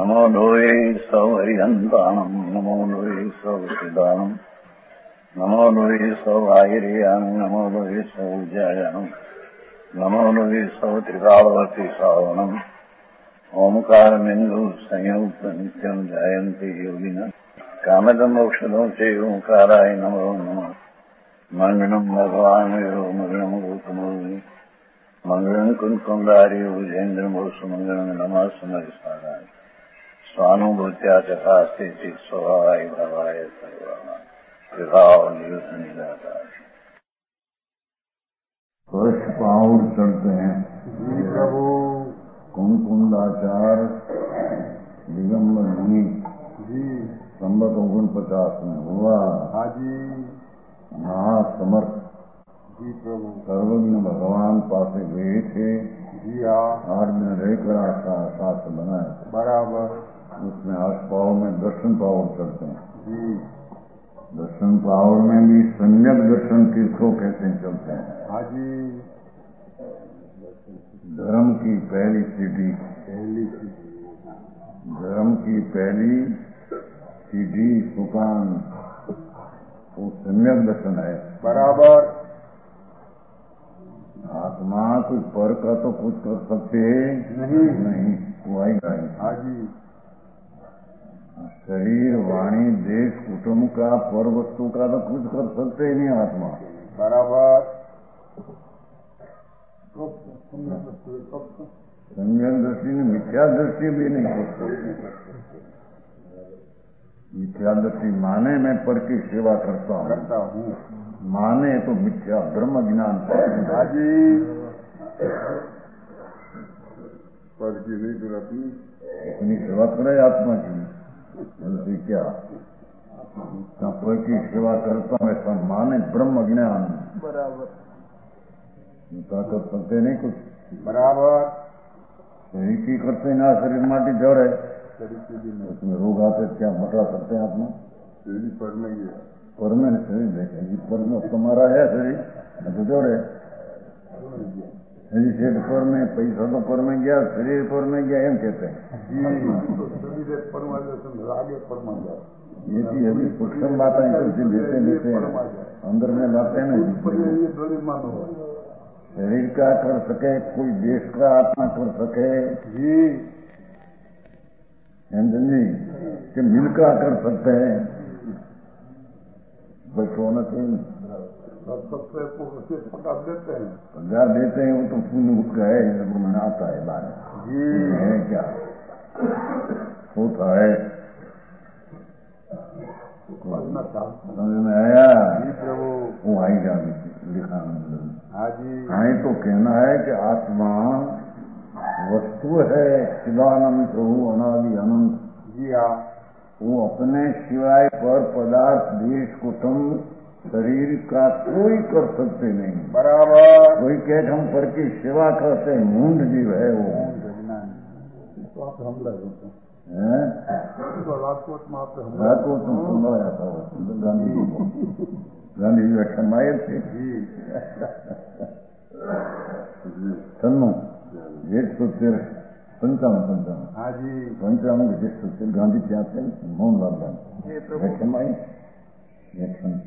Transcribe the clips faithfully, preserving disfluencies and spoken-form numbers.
नमो लोये सौहरिहन्ताणम् नमो लोये सौसिदानम् नमो लोये सौभागिर्यानम् नमो लोये सौजायानम् नमो लोये सौत्रिकालवती सावनम् ओंकारमिन्दु संयुक्त नित्यम् जायन्ति योगिनः कामदम् मोक्षदम् च ओंकाराय नमो नमः मङ्गलम् भगवान् वीरो मङ्गलम् गौतमोऽग्नि मङ्गलम् कुन्कुण्डारि भुजेन्द्रमोसुमङ्गलम् नमः समरिसाराय स्वानुभूत्या चकास्ते चित् स्वभावाय भवाय सर्वाणाम् विभाव नियुक्त निराकार फर्स्ट पाउर चढ़ते हैं जी प्रभु। कुंकुंडाचार दिगंबर मुनि जी संबत ओगन पचास में हुआ। हाँ जी महासमर्थ जी प्रभु। सर्वज्ञ भगवान पासे गए थे। जी हाँ आठ दिन रहकर आशा शास्त्र बनाया बराबर। उसमें आठ पावर में दर्शन पावर चलते हैं। जी दर्शन पावर में भी सम्यक दर्शन किसको कहते हैं चलते हैं। हाँ जी धर्म की पहली सीढ़ी पहली धर्म की पहली सीढ़ी सुकान वो सम्यक दर्शन है बराबर। आत्मा कुछ पर का तो कुछ कर सकते नहीं नहीं वो आएगा ही। हाँ जी शरीर वाणी देश कुटुंब का पर वस्तु का तो कुछ कर सकते ही नहीं आत्मा बराबर। सम्यक दृष्टि ने मिथ्या दृष्टि भी नहीं कर सकते। मिथ्या दृष्टि माने मैं पर की सेवा करता हूँ करता हूँ माने तो मिथ्या ब्रह्म ज्ञान हाँ जी पर की नहीं फिर अपनी अपनी सेवा करे आत्मा की उनसे क्या पर की सेवा करता हूँ ऐसा माने ब्रह्म ज्ञान बराबर उनका कर सकते नहीं कुछ बराबर। शरीर की करते ना शरीर माटी जड़ है शरीर की भी नहीं उसमें रोग आते क्या मटा सकते हैं आत्मा शरीर पर नहीं है पर में शरीर देखेंगे पर में तुम्हारा है शरीर तो जड़ है शरीर पर में पैसा तो पर में गया शरीर पर में गया एम कहते हैं शरीर पर आगे पर ये भी अभी सूक्ष्म बातें करते लेते लेते अंदर में लाते हैं ना शरीर का कर सके कोई देश का आत्मा कर सके जी जी कि मिलकर कर सकते हैं बस होना चाहिए सबसे पगार देते हैं पगार देते हैं वो तो पुण्य उसका है वो आता है बाहर जी है क्या होता है समझ में आया प्रभु वो आएगा लिखा हाँ जी हाँ तो कहना है कि आत्मा वस्तु है चिदानंद प्रभु अनादि अनंत जी हाँ वो अपने सिवाय पर पदार्थ देश कुटुंब शरीर का कोई कर सकते नहीं बराबर। कोई कह हम पर की सेवा करते मूंड जीव है वो तो आप हमला करते हैं राजकोट में आप राजकोट में सुनाया था वो गांधी जी को गांधी जी क्षमाए थे सन्नु एक सौ तेरह पंचावन पंचावन हाँ जी पंचावन एक सौ तेरह गांधी क्या थे मोहनलाल गांधी क्षमाई एक्शन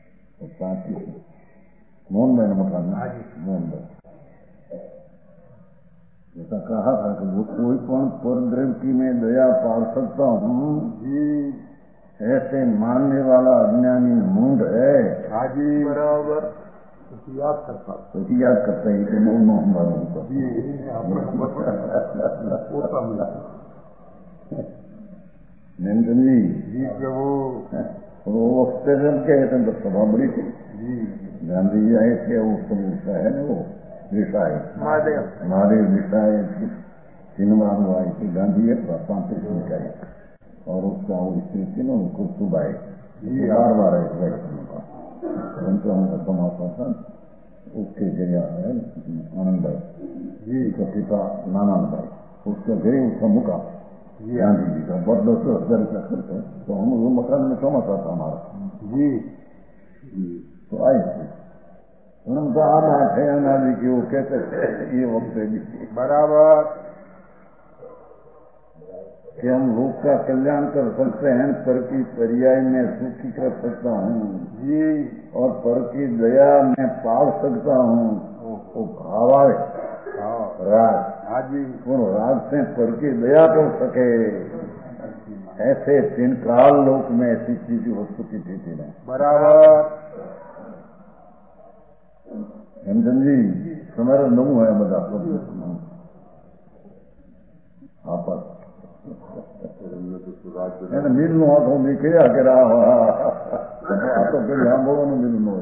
मोहन भाई ने मकान मोहन भाई ऐसा कहा था कि वो कोई पण परद्रव की मैं दया पाल सकता हूँ जी ऐसे मानने वाला अज्ञानी मूंड है हाँ जी बराबर याद करता तो याद करता है कि मोहन मोहन वालों को जी नंदन जी जी प्रभु और वो वक्त जब क्या कहते तो सभा बड़ी थी जी गांधी जी आए थे वो सब उसका है ना वो रिसाई महादेव महादेव रिसाई तीन बार वो आई थी गांधी है पैंतीस में का और उसका वो स्त्री थी ना उनको सुबह जी बार बार आए उनका उनका समापन था उसके जरिया है आनंद भाई जी उसका पिता नानंद भाई उसका जरिए उसका मुका गांधी जी का बहुत दो सौ हजार रुपया खर्च है तो हम वो मकान में समझता था हमारा जी तो आए थे उनका आ बात है अनादि की वो कहते थे ये वक्त भी बराबर कि हम लोग का कल्याण कर सकते हैं, पर की पर्याय में सुखी कर सकता हूँ जी, और पर की दया में पाल सकता हूँ, वो भाव आवे राग। हाँ जी, उन राग से पर की दया कर सके, ऐसे तीन काल लोक में ऐसी चीज वस्तु की थी थी नहीं बराबर। हेमचंद जी तुम्हारा नमू है बता आप मिलनो हाथों में क्या करा तो फिर यहाँ बोलो न मिलनो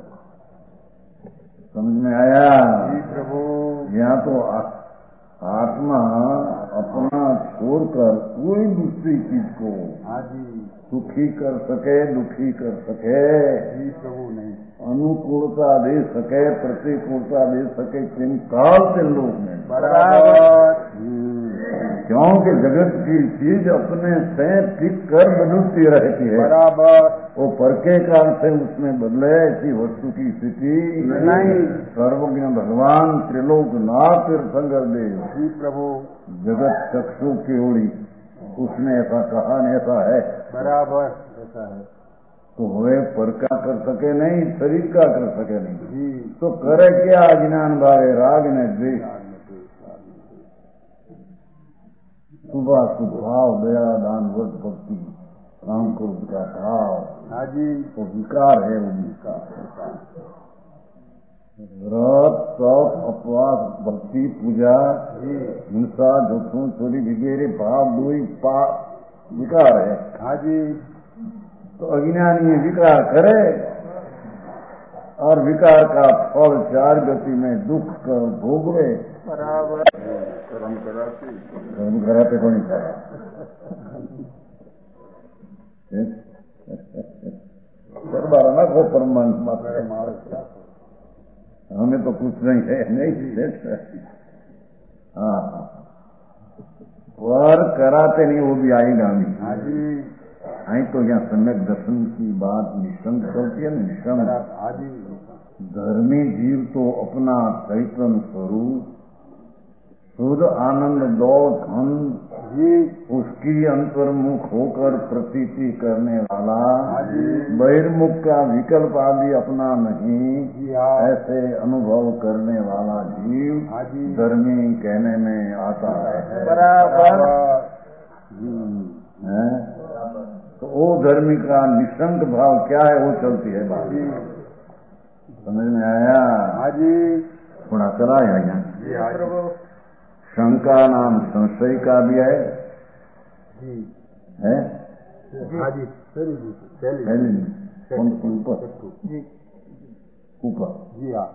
समझ में आया जी प्रभु। यहाँ तो आत्मा अपना छोड़कर कोई दूसरी चीज को हाँ जी, सुखी कर सके, दुखी कर सके, जी प्रभु नहीं, अनुकूलता दे सके, प्रतिकूलता दे सके, किन काल के लोग में बराबर। क्योंकि जगत की चीज अपने से टिक कर बदलती रहती है, बराबर। वो पर के काल से उसमें बदले ऐसी वस्तु की स्थिति नहीं। सर्वज्ञ भगवान त्रिलोकनाथ तीर्थंकर देव जी प्रभु। जगत चक्षु की ओरी उसने ऐसा कहा न ऐसा है बराबर, ऐसा है। तो वे पर का कर सके नहीं, शरीर का कर सके नहीं, जी तो करे क्या? अज्ञान भावे राग ने द्वेष, सुबह सुभाव, दया दान व्रत भक्ति राम क्रोध का भाव। हाँ जी, वो विकार है, वो विकार व्रत तप उपवास भक्ति पूजा हिंसा झूठों चोरी वगैरह भाव दुई पाप विकार है। हाँ जी, तो अज्ञानी विकार करे और विकार का फल चार गति में दुख कर भोगवे। बराबर। कर्म कराते कर्म कराते को नहीं खाया बार ना को परमात्मा हमें तो कुछ नहीं है, नहीं। हाँ पर कराते नहीं, वो भी आएगा नहीं। हाँ जी, आई तो यहाँ सम्यक दर्शन की बात निशंक चलती है। निशंक हाँ जी, धर्मी जीव तो अपना चैतन्य स्वरूप शुद्ध आनंद दो धन जी, उसकी अंतर्मुख होकर प्रतीति करने वाला, हाँ जी, बहिर्मुख का विकल्प आदि अपना नहीं, जी हाँ, ऐसे अनुभव करने वाला जीव हाँ जी, धर्मी कहने में आता है। बराबर। है तो वो धर्मी का निशंक भाव क्या है, वो चलती है बात। समझ में आया? हाँ जी, थोड़ा चला है यहाँ। जी हाँ प्रभु। शंका नाम संशय का भी है, जी है? हाँ जी, पहली जी, पहली पहली कौन ऊपर जी, ऊपर जी हाँ,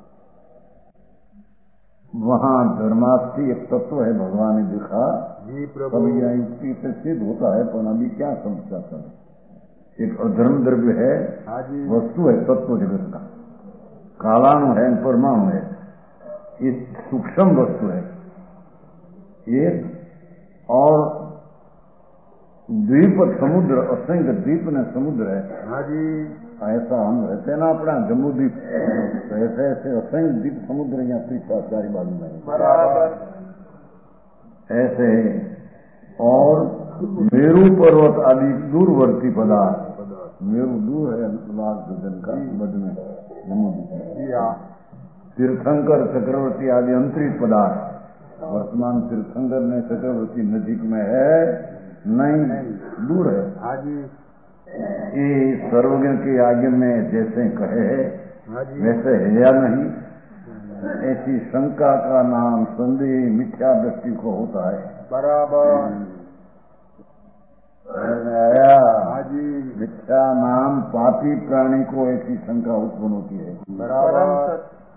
वहाँ धर्मास्थी एक तत्व है, भगवान ने दिखा। जी प्रभु। तब यह युक्ति से सिद्ध होता है, पर अभी क्या समझता था? एक अधर्म द्रव्य है, हाँ जी, वस्तु है तत्व जगत का, कालाणु है, परमाणु है, ये सूक्ष्म वस्तु है एक। और द्वीप समुद्र, असंख्य द्वीप ने समुद्र है। हाँ जी, ऐसा हम रहते ना अपना जम्मू द्वीप, तो ऐसे ऐसे असंख्य द्वीप समुद्र यहाँ पीछा चारी बाजू में बराबर। ऐसे। और मेरू पर्वत आदि दूरवर्ती पदार्थ, मेरू दूर है लाख गगन का मध्य में जम्मू द्वीप। जी हाँ, तीर्थंकर चक्रवर्ती आदि अंतरिक्ष पदार्थ, वर्तमान तीर्थंकर ने चक्रवर्ती नजीक में है नहीं, दूर है। हाँ जी, ये सर्वज्ञ के आगे में जैसे कहे हाँ जी, वैसे है या नहीं, ऐसी शंका का नाम संदेह मिथ्या दृष्टि को होता है। बराबर। आया? हाँ जी, मिथ्या नाम पापी प्राणी को ऐसी शंका उत्पन्न होती है। बराबर।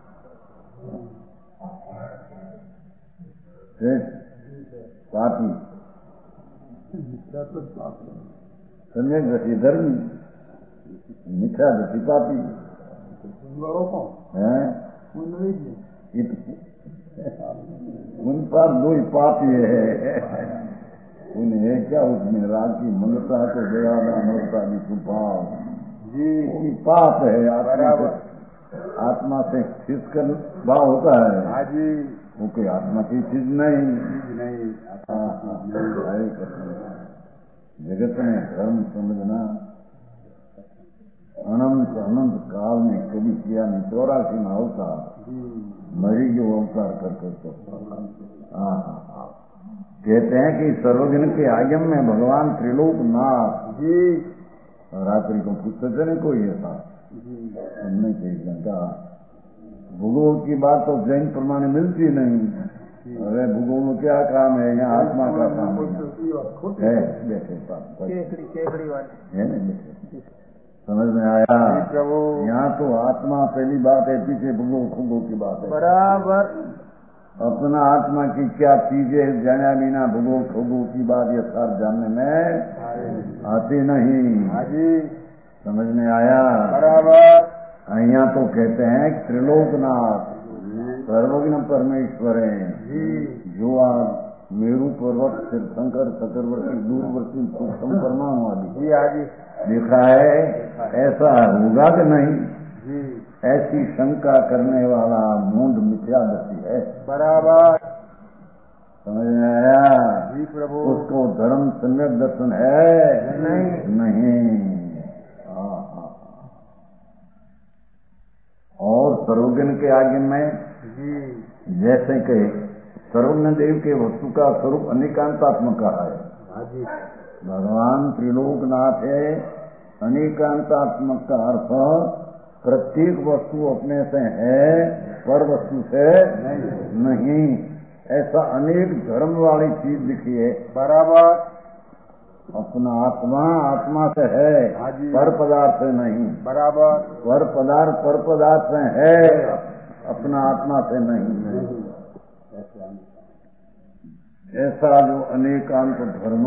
पापी समझे दृष्टि धर्म, मिथ्या दृष्टि पापी है। उन पर दो ही पापी है, उन्हें क्या उसमें राग की ममता को दया दानवता की सुभाव जी, वो पाप है। आत्मा से आत्मा से खिसकर भाव होता है। हाँ जी, वो कोई आत्मा की चीज नहीं। नहीं जगत में धर्म समझना अनंत अनंत काल में कभी किया नहीं। चौरासी में अवतार मरी जो अवतार करके तो हाँ हाँ कहते हैं कि सर्वजन के आगम में भगवान त्रिलोकनाथ जी रात्रि को पूछते थे नहीं कोई ऐसा सुनने के घंटा भूगोल की बात तो जैन प्रमाण मिलती नहीं। अरे भूगोल में क्या काम है, यहाँ आत्मा का काम है। बैठे है नहीं समझ में आया। यहाँ तो आत्मा पहली बात है, पीछे भूगोल भूगोल की बात है बराबर। अपना आत्मा की क्या चीजें जाना बिना भूगोल भूगोल की बात ये सार जानने में आती नहीं। समझ में आया बराबर। यहाँ तो कहते हैं त्रिलोकनाथ सर्वज्ञ परमेश्वर है जो आज मेरू पर्वत तीर्थंकर चक्रवर्ती दूरवर्ती सूक्ष्म परमाणु आदि आदि देखा है, ऐसा होगा कि नहीं? ऐसी शंका करने वाला मूंड मिथ्यादर्शी है बराबर। समझ में आया जी प्रभु। उसको धर्म सम्यक दर्शन है नहीं, नहीं। और सर्वज्ञ के आगे में जैसे कि सर्वज्ञ देव के वस्तु का स्वरूप अनेकांतात्मक का है। भगवान त्रिलोकनाथ है। अनेकांतात्मक का अर्थ प्रत्येक वस्तु अपने से है पर वस्तु से नहीं, नहीं। ऐसा अनेक धर्म वाली चीज दिखी है बराबर। अपना आत्मा आत्मा से है पर पदार्थ से नहीं बराबर। पर पदार्थ पर पदार्थ से है, अपना आत्मा से नहीं। ऐसा जो अनेकांत धर्म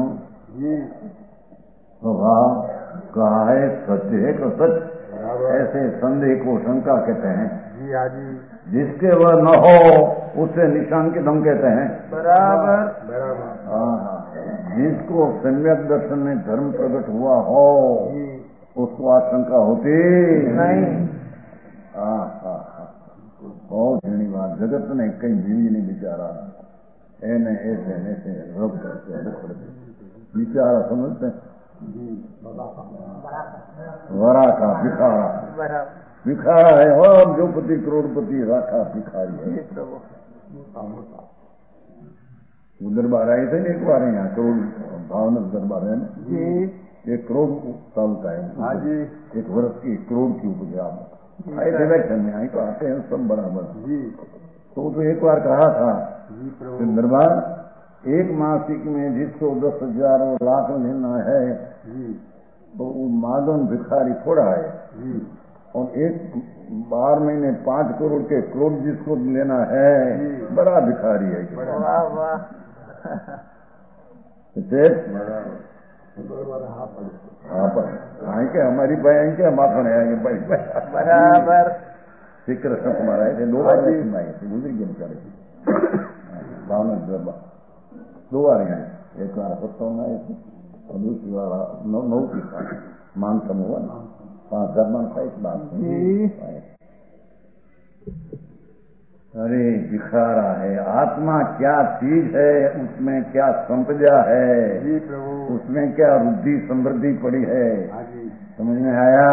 स्वभाव कहा है सत्य है तो सच, ऐसे संदेह को शंका कहते हैं। जिसके वह न हो उसे निशान के दम कहते हैं बराबर बराबर। जिसको सम्यक दर्शन में धर्म प्रकट हुआ हो उसको आशंका होती नहीं। बहुत घनी बात। जगत ने कहीं जिंदगी नहीं बिचारा ऐने ऐसे ऐसे रोक करके बिचारा समझते वरा का भिखारा भिखारा है और जो पति करोड़पति राखा भिखारी है। वो दरबार आए थे एक बार यहाँ करोड़ भावनक दरबार है ना, एक करोड़ साल का है। एक वर्ष की एक करोड़ की उपज आप आए थे बैठे में आई तो आते हैं सब बराबर। तो तो एक बार कहा था दरबार एक मासिक में जिसको दस हजार और लाख लेना है तो वो मादन भिखारी थोड़ा है, और एक बारह महीने पांच करोड़ के करोड़ जिसको लेना है बड़ा भिखारी है। वाह वाह। हाँ पर के हमारी बहन के माखन है बराबर। श्री कृष्ण कुमार आए थे दो बार आए थे गुजरी गेम करे भावना दरबार दो बार आए। एक बार सत्ता में आए थे और दूसरी बार नौ नौ की मान कम हुआ ना पांच हजार मान था इस बात। अरे भिखारा है। आत्मा क्या चीज है, उसमें क्या संपदा है जी प्रभु, उसमें क्या रुद्धि समृद्धि पड़ी है समझ में आया?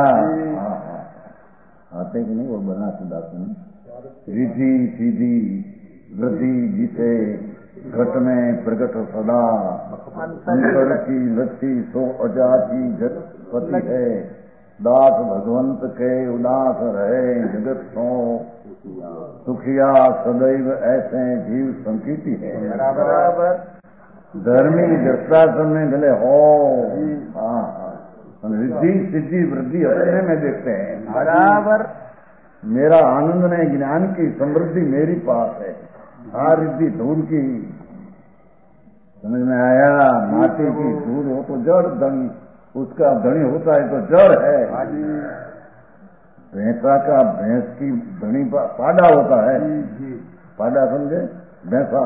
आते कि नहीं वो बना सुधा सुन रिद्धि सीधी वृद्धि जिसे घट में प्रकट सदा अंतर की लक्ष्मी सो अजाति जगतपति है। दास भगवंत के उदास रहे जगत सो सुखिया सदैव ऐसे जीव संकीर्ति है बराबर। धर्मी दृष्टासन में भले हो रिद्धि सिद्धि वृद्धि अपने में देखते हैं बराबर। मेरा आनंद ने ज्ञान की समृद्धि मेरी पास है, हाँ रिद्धि धूल की समझ में आया? माटी की धूल हो तो जड़ धनी, उसका धनी होता है तो जड़ है। भैंसा का भैंस की धनी पाडा होता है, पाडा समझे? भैंसा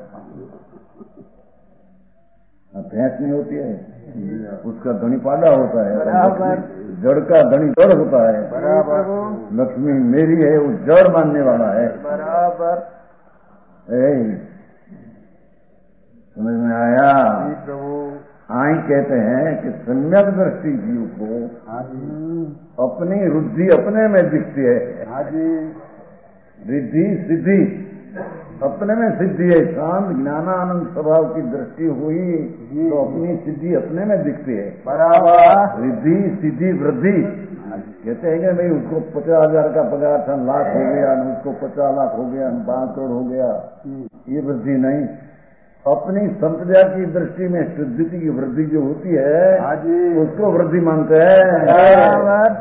भैंस नहीं होती है, उसका धनी पाडा होता है। जड़ का धनी जड़ होता है बराबर। लक्ष्मी मेरी है, वो जड़ मानने वाला है बराबर। समझ में आया? प्रभु आई कहते हैं कि सम्यक दृष्टि जीव को अपनी रुद्धि अपने में दिखती है। रिद्धि सिद्धि अपने में सिद्धि है। शांत ज्ञानानंद स्वभाव की दृष्टि हुई तो अपनी सिद्धि अपने में दिखती है। बराबर। रिद्धि सिद्धि वृद्धि कहते हैं कि भाई उसको पचास हजार का पगार था, लाख हो गया, उसको पचास लाख हो गया, पांच करोड़ हो गया, ये वृद्धि नहीं। अपनी संप्रदाय की दृष्टि में शुद्धि की वृद्धि जो होती है उसको वृद्धि मानते हैं।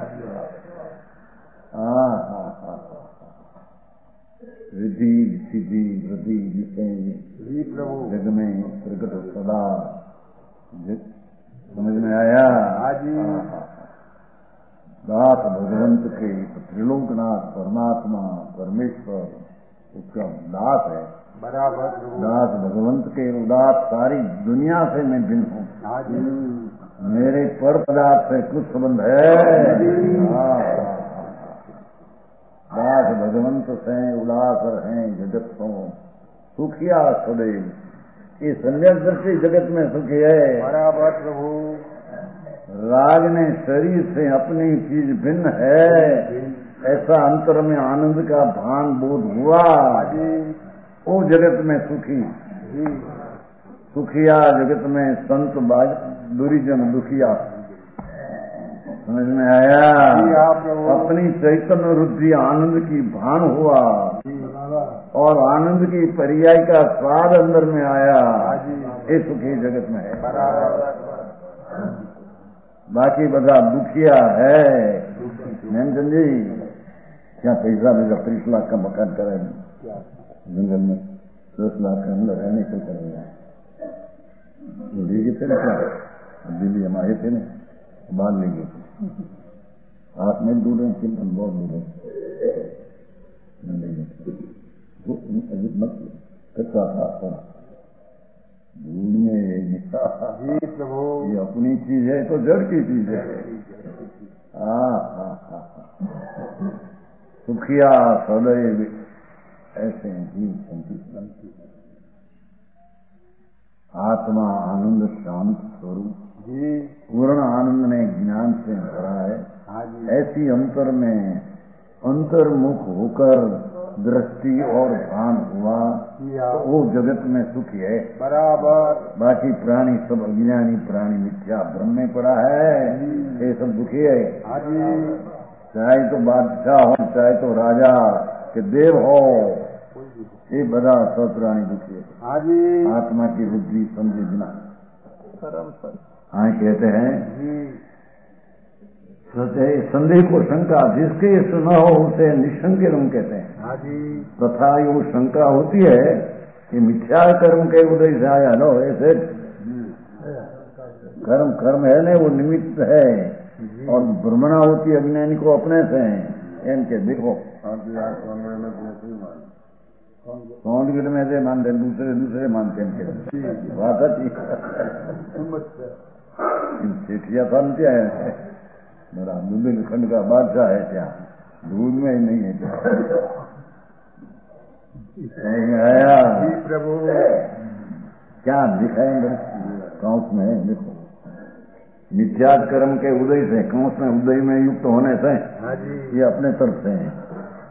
हाँ हाँ हाँ रिद्धि सिद्धि वृद्धि जिसे जग में प्रकट सदा समझ में आया? दास भगवंत के त्रिलोकनाथ परमात्मा परमेश्वर उसका दास है। बराबर। दास भगवंत के उदास सारी दुनिया से मैं भिन्न हूँ। मेरे पर पदार्थ से कुछ संबंध है। दास भगवंत से उदास हैं जगत को सुखिया सदैव। ये सम्यक दृष्टि जगत में सुखी है। बराबर प्रभु। राग ने शरीर से अपनी चीज भिन्न है ऐसा अंतर में आनंद का भान बोध हुआ। वो जगत में सुखी सुखिया जगत में संत बाज दुरीजन दुखिया। समझ में आया? अपनी चैतन्य रुद्धि आनंद की भान हुआ और आनंद की पर्याय का स्वाद अंदर में आया। ये सुखी जगत में है। बाकी बता दुखिया है। मैम जी क्या पैसा भेजा तीस लाख का मकान करेंगे जंगल में, दस लाख के अंदर रहने को करेंगे। ले गए थे ना क्या दिल्ली हम आए थे ना, बाहर ले गए थे। हाथ में दूर है चिंतन बहुत दूर है ले गए अजीब मत कच्चा था भूल में प्रभु। ये अपनी चीज है तो जड़ की चीज है। हाँ हाँ हाँ सुखिया सदैव ऐसे जीव संतुष्ट। आत्मा आनंद शांत स्वरूप पूर्ण आनंद ने ज्ञान से भरा है। ऐसी अंतर में अंतर्मुख होकर दृष्टि और भान हुआ तो वो जगत में सुखी है। बराबर। बाकी प्राणी सब अज्ञानी प्राणी मिथ्या भ्रम में पड़ा है, ये सब दुखी है। चाहे तो बादशाह हो चाहे तो राजा के देव हो, ये बड़ा सब प्राणी दुखी है। आत्मा की बुद्धि समझे बिना। हाँ कहते हैं संदेह को शंका जिसके सुना हो उसे निशंक कर्म कहते हैं। तथा यो शंका होती है कि मिथ्या कर्म के उदय से आया नो, ऐसे कर्म कर्म है ना वो निमित्त है और भ्रमणा होती है अज्ञानी को अपने से इनके देखो कौन में से मानते दूसरे दूसरे मानते हैं। बात सेठिया बनते हैं मेरा बुंदेलखंड का बादशाह है क्या, दूध में ही नहीं है क्या। आया प्रभु क्या दिखाएंगे कांस में देखो मिथ्या कर्म के उदय से कांस में उदय में युक्त होने से ये अपने तरफ से है।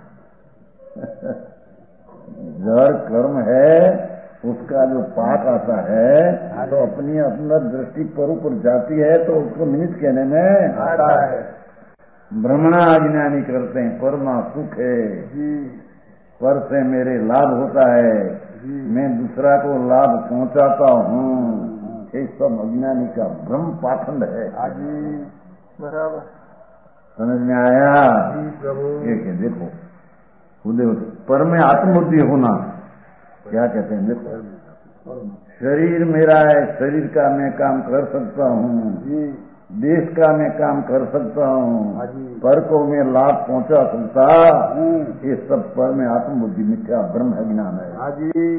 जड़ कर्म है उसका जो पाक आता है तो अपनी अंदर दृष्टि पर ऊपर जाती है तो उसको निमित्त कहने में आता है। भ्रमणा अज्ञानी करते हैं परमा सुख है पर से मेरे लाभ होता है, मैं दूसरा को लाभ पहुंचाता हूँ, ये सब अज्ञानी का भ्रम पाखंड है। बराबर समझ में आया? ये के देखो उदय पर में आत्मबुद्धि होना क्या कहते हैं देखो शरीर मेरा है, शरीर का मैं काम कर सकता हूँ, देश का मैं काम कर सकता हूँ, पर को मैं लाभ पहुंचा सकता, ये सब पर में आत्मबुद्धि मिथ्या ब्रह्म अज्ञान है।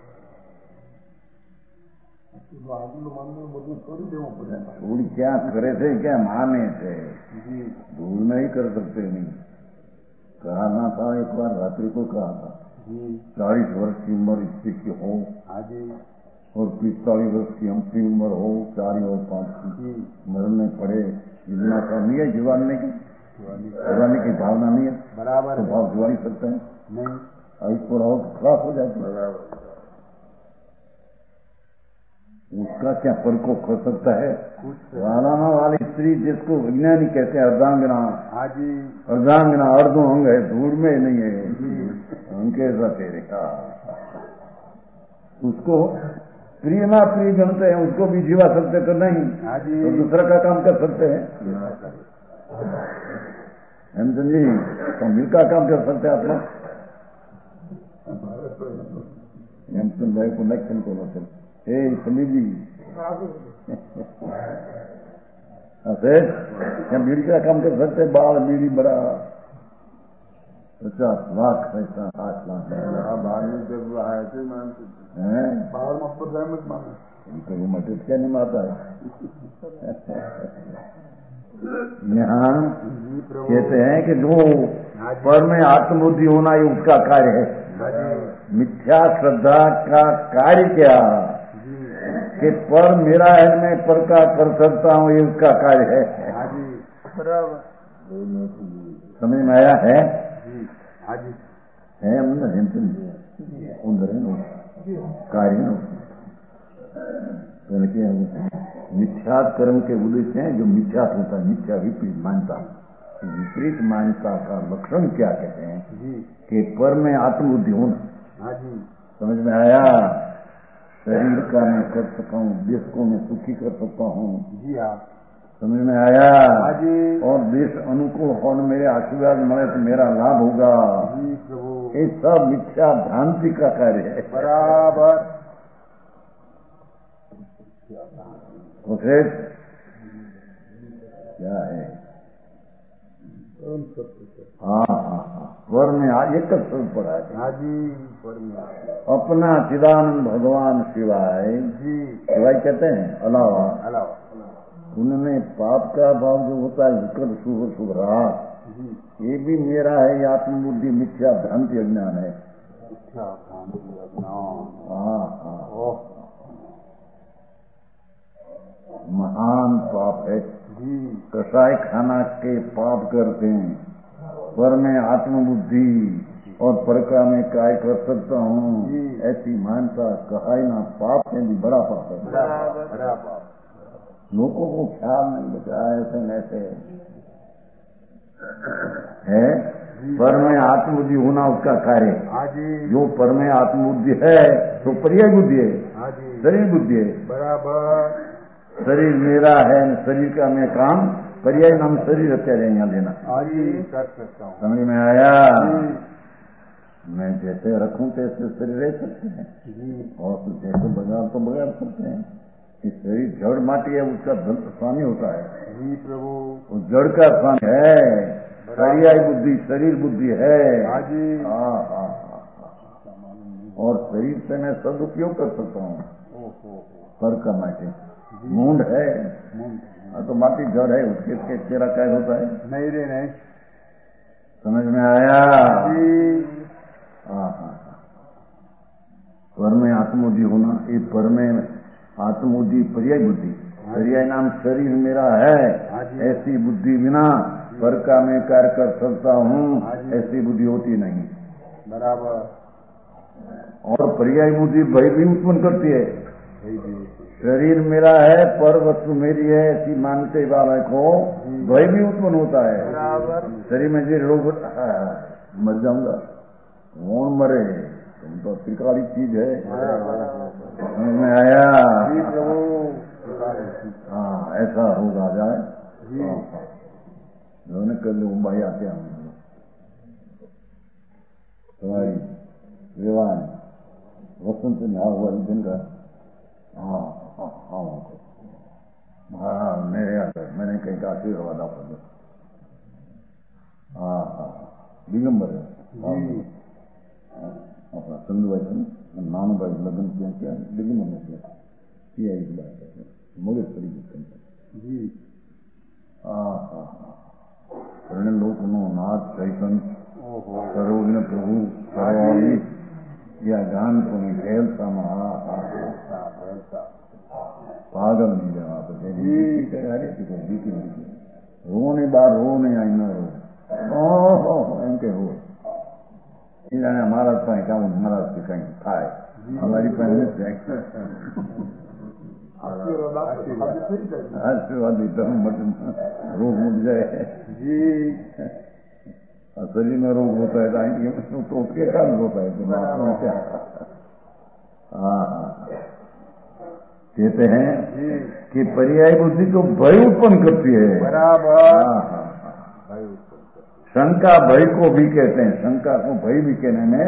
थोड़ी क्या करे थे क्या माने थे, भूल नहीं कर सकते नहीं। कहा ना था एक बार रात्रि को कहा था चालीस वर्ष की उम्र स्त्री की हो और पिस्तालीस वर्ष की अपनी उम्र हो, चार और पांच की मरने पड़े, इतना का नहीं है जीवानी की जीवानी की भावना नहीं है बराबर, तो भाव जीवानी सकते हैं नहीं, इसको रहो तो खराब हो जाती है। उसका क्या प्रकोप कर सकता है? राना वाली स्त्री जिसको विज्ञानी कहते हैं अर्धांगना, अर्धांगना अर्धो अंग है, धूल में नहीं है, अंग कैसा तेरे का उसको प्रिय ना प्रिय जनते हैं, उसको भी जीवा सकते तो नहीं, तो दूसरा का काम कर सकते हैं हम समझी, तो मिल का काम कर सकते हैं अपना हम तुम भाई को लक्षण को लो हे समीजी क्या बीड़ी का काम कर सकते, बाल बीड़ी बड़ा पचास लाख पैसा आठ लाख कभी मटे क्या नहीं मारता है यहाँ कहते हैं कि जो पर में आत्मबुद्धि होना ये उसका कार्य है, मिथ्या श्रद्धा का कार्य क्या कि पर मेरा है, मैं पर का कर सकता हूँ, ये उसका कार्य है। समझ में आया है? है कार्य मिथ्या कर्म के उद्देश्य हैं जो मिथ्या होता है, मिथ्या विपरीत मानता, विपरीत मानता का लक्षण क्या कहते हैं कि पर में आत्मबुद्धि होना। समझ में आया? शरीर का मैं कर सकता हूँ, देश को मैं सुखी कर सकता हूँ, समझ में आया? और देश अनुकूल होने मेरे आशीर्वाद मिले तो मेरा लाभ होगा, ये सब मिथ्या भ्रांति का कार्य है बराबर। फिर क्या है? हाँ हाँ हाँ स्वर में आज एक स्वर पड़ा है अपना चिदानंद भगवान शिवाय, शिवाय कहते हैं अलावा, उनमें पाप का भाव जो होता है विकृत शुभ शुभ रहा, ये भी मेरा है, ये आत्मबुद्धि मिथ्या भ्रांति अज्ञान है। हाँ हाँ महान पाप है, कसाई खाना के पाप करते हैं, पर मैं आत्मबुद्धि और परका में काय कर सकता हूँ, ऐसी मानता कहा ना पाप में भी बड़ा पाप है। लोगों को ख्याल नहीं बचा ऐसे ऐसे है, पर में आत्मबुद्धि होना उसका कार्य, जो पर में आत्मबुद्धि है तो पर्याय बुद्धि है, शरीर बुद्धि है बराबर। शरीर मेरा है, शरीर का मैं काम पर्याय नाम शरीर અત્યારે यहाँ लेना कर सकता हूँ। समझ में आया? मैं जैसे रखूं तैसे शरीर रह सकते हैं, और तो जैसे बगाड़ तो बगाड़ सकते हैं। कि शरीर जड़ माटी है, उसका स्वामी होता है जी प्रभु, वो जड़ का स्वामी है, पर्याय बुद्धि शरीर बुद्धि है। हाँ हाँ और शरीर से मैं सदुपयोग कर सकता हूँ, पर का माटी मूंड है, तो माटी जड़ है, उसके के तेरा क्या होता है? नहीं रे नहीं। समझ में आया? हाँ हाँ पर में आत्मबुद्धि होना, ये पर में आत्मबुद्धि पर्याय बुद्धि, पर्याय नाम शरीर मेरा है, ऐसी बुद्धि बिना पर का मैं कार्य कर सकता हूँ, ऐसी बुद्धि होती नहीं बराबर। और पर्याय बुद्धि भय भी उत्पन्न करती है, शरीर मेरा है पर वस्तु मेरी है ऐसी मानते वाले को भय भी उत्पन्न होता है। शरीर में जो लोग मर जाऊंगा, कौन मरे, तुम तो त्रिकाली चीज है। मैं आया हाँ ऐसा होगा जाए दोनों कर लो भाई आते हम तुम्हारी विवाह वसंत में आ हुआ दिन का। हाँ हाँ हाँ हाँ मेरे आकर मैंने कहीं का आशीर्वाद आप हाँ हाँ दिगंबर है अपना संधु भाई से नानू भाई लगन किया क्या दिगंबर ने किया किया इस बात है मुझे तरीके जी। हाँ हाँ हाँ लोग नाथ चैतन सरोज प्रभु सर्वामी या गान को नहीं खेलता महा पागल नहीं जमा तो हरे रोने बार रो नहीं आई न रो ओहो एम के हो जाने महाराज पाए क्या महाराज से कहीं खाए हमारी पहले से आशीर्वाद रोग मुझ जाए जी शरीर में रोग होता है तो उसके कारण होता है क्या हाँ कहते हैं कि पर्याय बुद्धि तो भय उत्पन्न करती है बराबर शंका भय को भी कहते हैं शंका को भय भी कहने में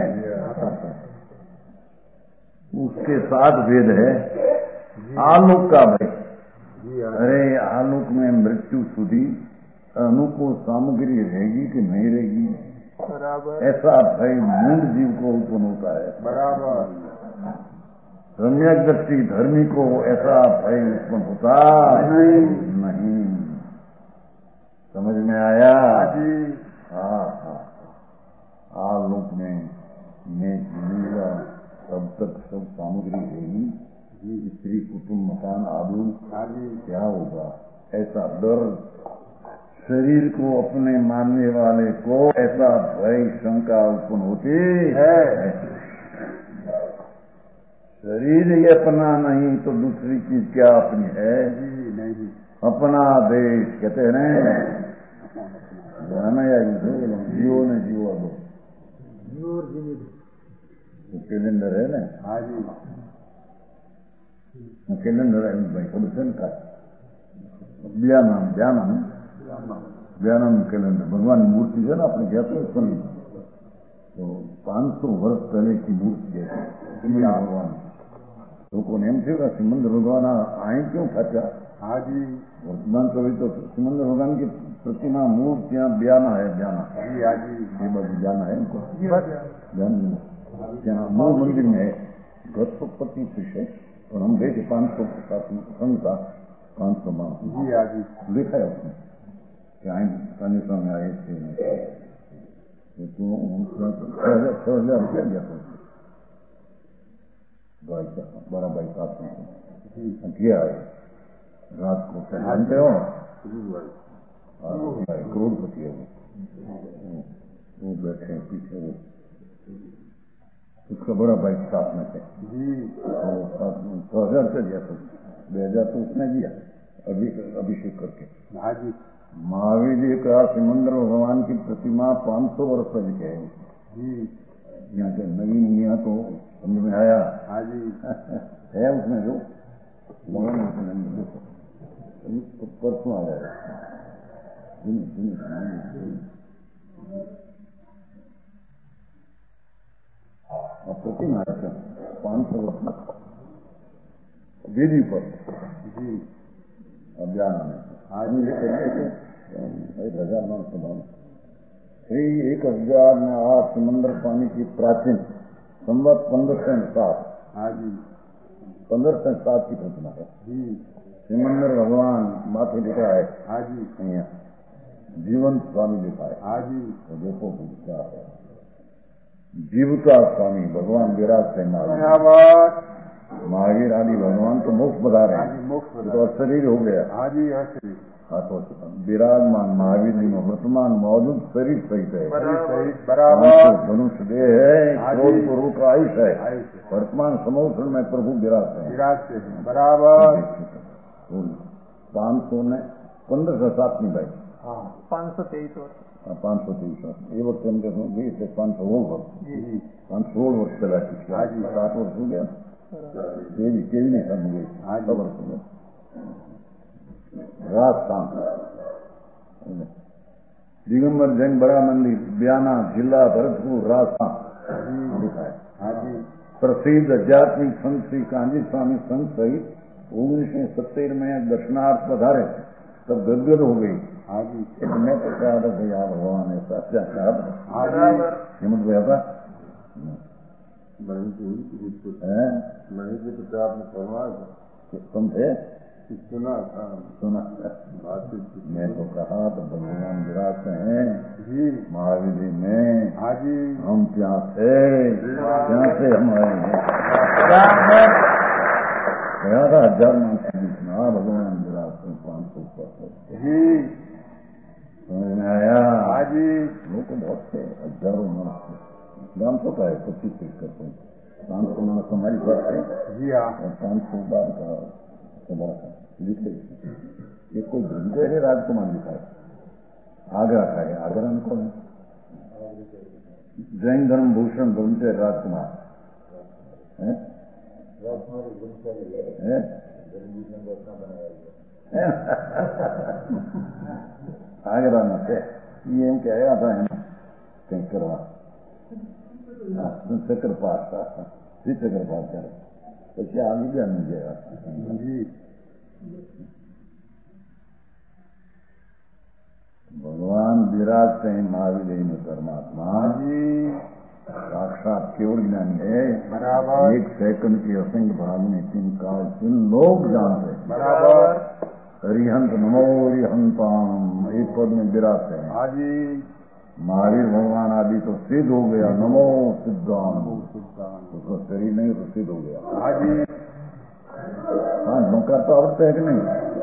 उसके साथ भेद है आलोक का भय अरे आलोक में मृत्यु सुधी अनुकूल सामग्री रहेगी कि नहीं रहेगी बराबर ऐसा भय मूल जीव को उत्पन्न होता है बराबर सम्यक दृष्टि धर्मी को ऐसा भय उत्पन्न होता नहीं नहीं समझ में आया हाँ हाँ आलोक में मिलेगा तब तक सब सामग्री रहेगी स्त्री कुटुंब मकान आदि क्या होगा ऐसा डर शरीर को अपने मानने वाले को ऐसा भय शंका उत्पन्न होती है शरीर ही अपना नहीं तो दूसरी चीज क्या अपनी है नहीं अपना देश कहते हैं जाना या जियो ने जियो अब कैलेंडर है ना हाँ जी कैलेंडर है भाई प्रोडक्शन का ब्यानम ब्यानम ब्यानम कैलेंडर भगवान की मूर्ति है ना अपने कहते हैं सुन तो पांच सौ वर्ष पहले की मूर्ति है भगवान લોકો ને એમ થયું કે સિમંદર ભગવાન અહીં क्यों खाचा हाँ जी वर्तमान कवि तो सिमंदर भगवान की प्रतिमा मूर्त ત્યાં ब्याना है ब्याना जी हाँ जी ये बात जाना है इनको ત્યાં मूल मंदिर में है गत तो पच्चीस है और हम गए थे पांच सौ संघ का पांच सौ माह जी हाँ जी लिखा है उसने कि आई कानेश्वर में आए थे तो छह हजार रुपया दिया था बड़ा भाई साहब किया है रात को जानते हो करोड़पति है वो बैठे हैं पीछे वो उसका बड़ा भाई साथ में थे छह हजार रुपया दिया था दो हजार तो उसने दिया अभी अभिषेक करके हाँ जी महावीर जी का सिमंदर भगवान की प्रतिमा पांच सौ वर्ष पहले के है जी यहाँ के नवीन यहाँ तो समझ में आया हाँ जी है उसमें जो परसों आ जाएगा प्रतिमा पांच सौ वर्ष वेदी पर जी अभियान में आज एक हजार नौ सौ बावन श्री एक हजार में आठ समंदर पानी की प्राचीन संवत पंद्रह सौ सात हाँ जी पंद्रह सौ सात की प्रतिमा है जी सिमंदर भगवान माथे लिखा है हाँ जी जीवन स्वामी लिखा है हाँ जी तो देखो क्या है जीवता स्वामी भगवान विराट है बराबर महावीर आदि भगवान तो मोक्ष बता रहे हैं तो शरीर हो गया हाँ जी हाँ शरीर हाँ तो विराजमान महावीर जी में वर्तमान मौजूद शरीर सहित है बराबर धनुष देह है क्रोध पूर्व का आयुष है वर्तमान समोषण में प्रभु विराट है विराट से बराबर पांच सौ ने पंद्रह सौ सात में भाई पाँच सौ तेईस वर्ष पांच सौ तेईस वर्ष ये वर्ष हम कहते पांच सौ सोलह वर्ष पांच सोलह वर्ष चला सात वर्ष हो गया केवी केवी नहीं समझ गई आठ वर्ष हो गया रात शाम दिगंबर जैन बड़ा मंदिर ब्याना जिला भरतपुर राजस्थान लिखा है प्रसिद्ध आध्यात्मिक संत श्री कांजी स्वामी संत सहित उन्नीस सौ सत्तर में दर्शनार्थ पधारे तब गदगद हो गई एक मैं तो कहा था भैया भगवान ऐसा क्या कहा हिम्मत भैया था तुम थे सुना था, सुना बात मैं तो कहा तो भगवान विराट हैं जी, महावीर जी में। हाँ जी, हम क्या थे, क्या से हम आए हैं। कहा था हजार मास के बीच में हाँ भगवान विराट हैं पांच सौ ऊपर जी, समझ में आया। हाँ जी, लोग तो बहुत थे, हजारों मास गांव तो का है पच्चीस तीस करते हैं, पांच सौ मास हमारी बात है जी हाँ, और पांच सौ बार का सभा का लिखे। ये कोई ब्रह्मचर्य राजकुमार लिखा है, आगरा का है। आगरा में कौन है? जैन धर्म भूषण ब्रह्मचर्य राजकुमार है, आगरा में से ये इनके आया था कहीं करवा चक्र पाठ था, चक्र पाठ कर પછી આવી ગયા नहीं गया जी, भगवान विराजते हैं महावीर में परमात्मा जी, साक्षात केवल ज्ञानी है। बराबर, एक सेकंड के असंख्य भाग में तीन काल तीन लोग जानते हैं। बराबर, हरिहंत नमो हरिहंताम एक पद में विराजते हैं। हाँ जी, महावीर भगवान आदि तो सिद्ध हो गया, नमो सिद्धांत, सिद्धांत, उसका शरीर नहीं तो सिद्ध हो गया। हाँ जी, हाँ नौका तो अर्थ है कि नहीं?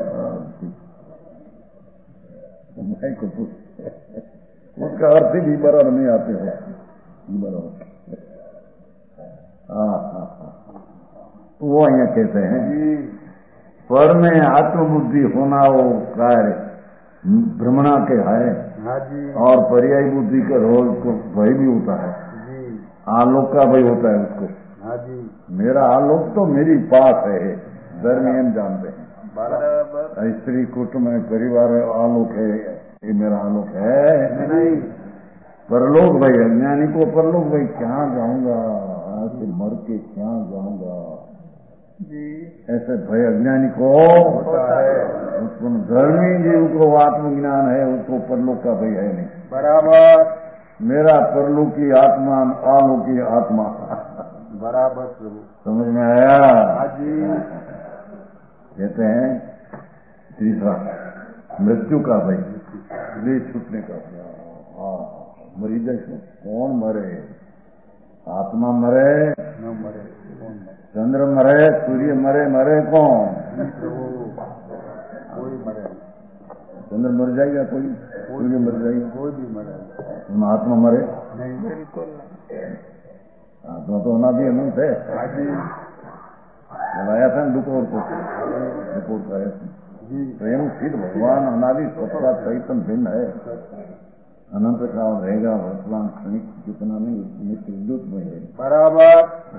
नहीं कुछ उसका अर्थ ही बराबर नहीं आते हो बराबर। हाँ हाँ हाँ वो यहाँ कहते हैं जी, पर में आत्मबुद्धि होना वो कार्य भ्रमणा के है हाँ जी, और पर्यायी बुद्धि का रोज को भय भी होता है, जी, आलोक का भय होता है उसको। हाँ जी, मेरा आलोक तो मेरी पास है, धर्म जानते हैं। बराबर, स्त्री कुटुंब में परिवार आलोक है, ये मेरा आलोक है नहीं, परलोक भाई अज्ञानी को परलोक भाई क्या जाऊंगा, ऐसे मर के क्या जाऊंगा, जी, ऐसे भय अज्ञानी को होता है, उसको धर्मी जीव को आत्मज्ञान है, उसको परलोक का भय है नहीं। बराबर, मेरा परलोकी आत्मा आलोकी आत्मा, बराबर प्रभु, समझ में आया। हाँ जी, कहते हैं तीसरा मृत्यु का भय, ले छूटने का भय। हाँ मरी जाए कौन मरे, आत्मा मरे न मरे, कौन मरे, चंद्र मरे सूर्य मरे, मरे कौन? प्रभु, कोई मरे, चंद्र मर जाएगा, कोई सूर्य मर जाएगा, कोई भी मरे आत्मा मरे नहीं, बिल्कुल, आत्मा तो होना भी अनंत है। हाँ जी, बनाया था दोपहर को, दोपहर का है जी, स्वयं सिद्ध भगवान अनादि सबका चैतन्य भिन्न है, अनंत काल रहेगा, वर्तमान क्षणिक जितना नहीं नित्य विद्युत में है। बराबर,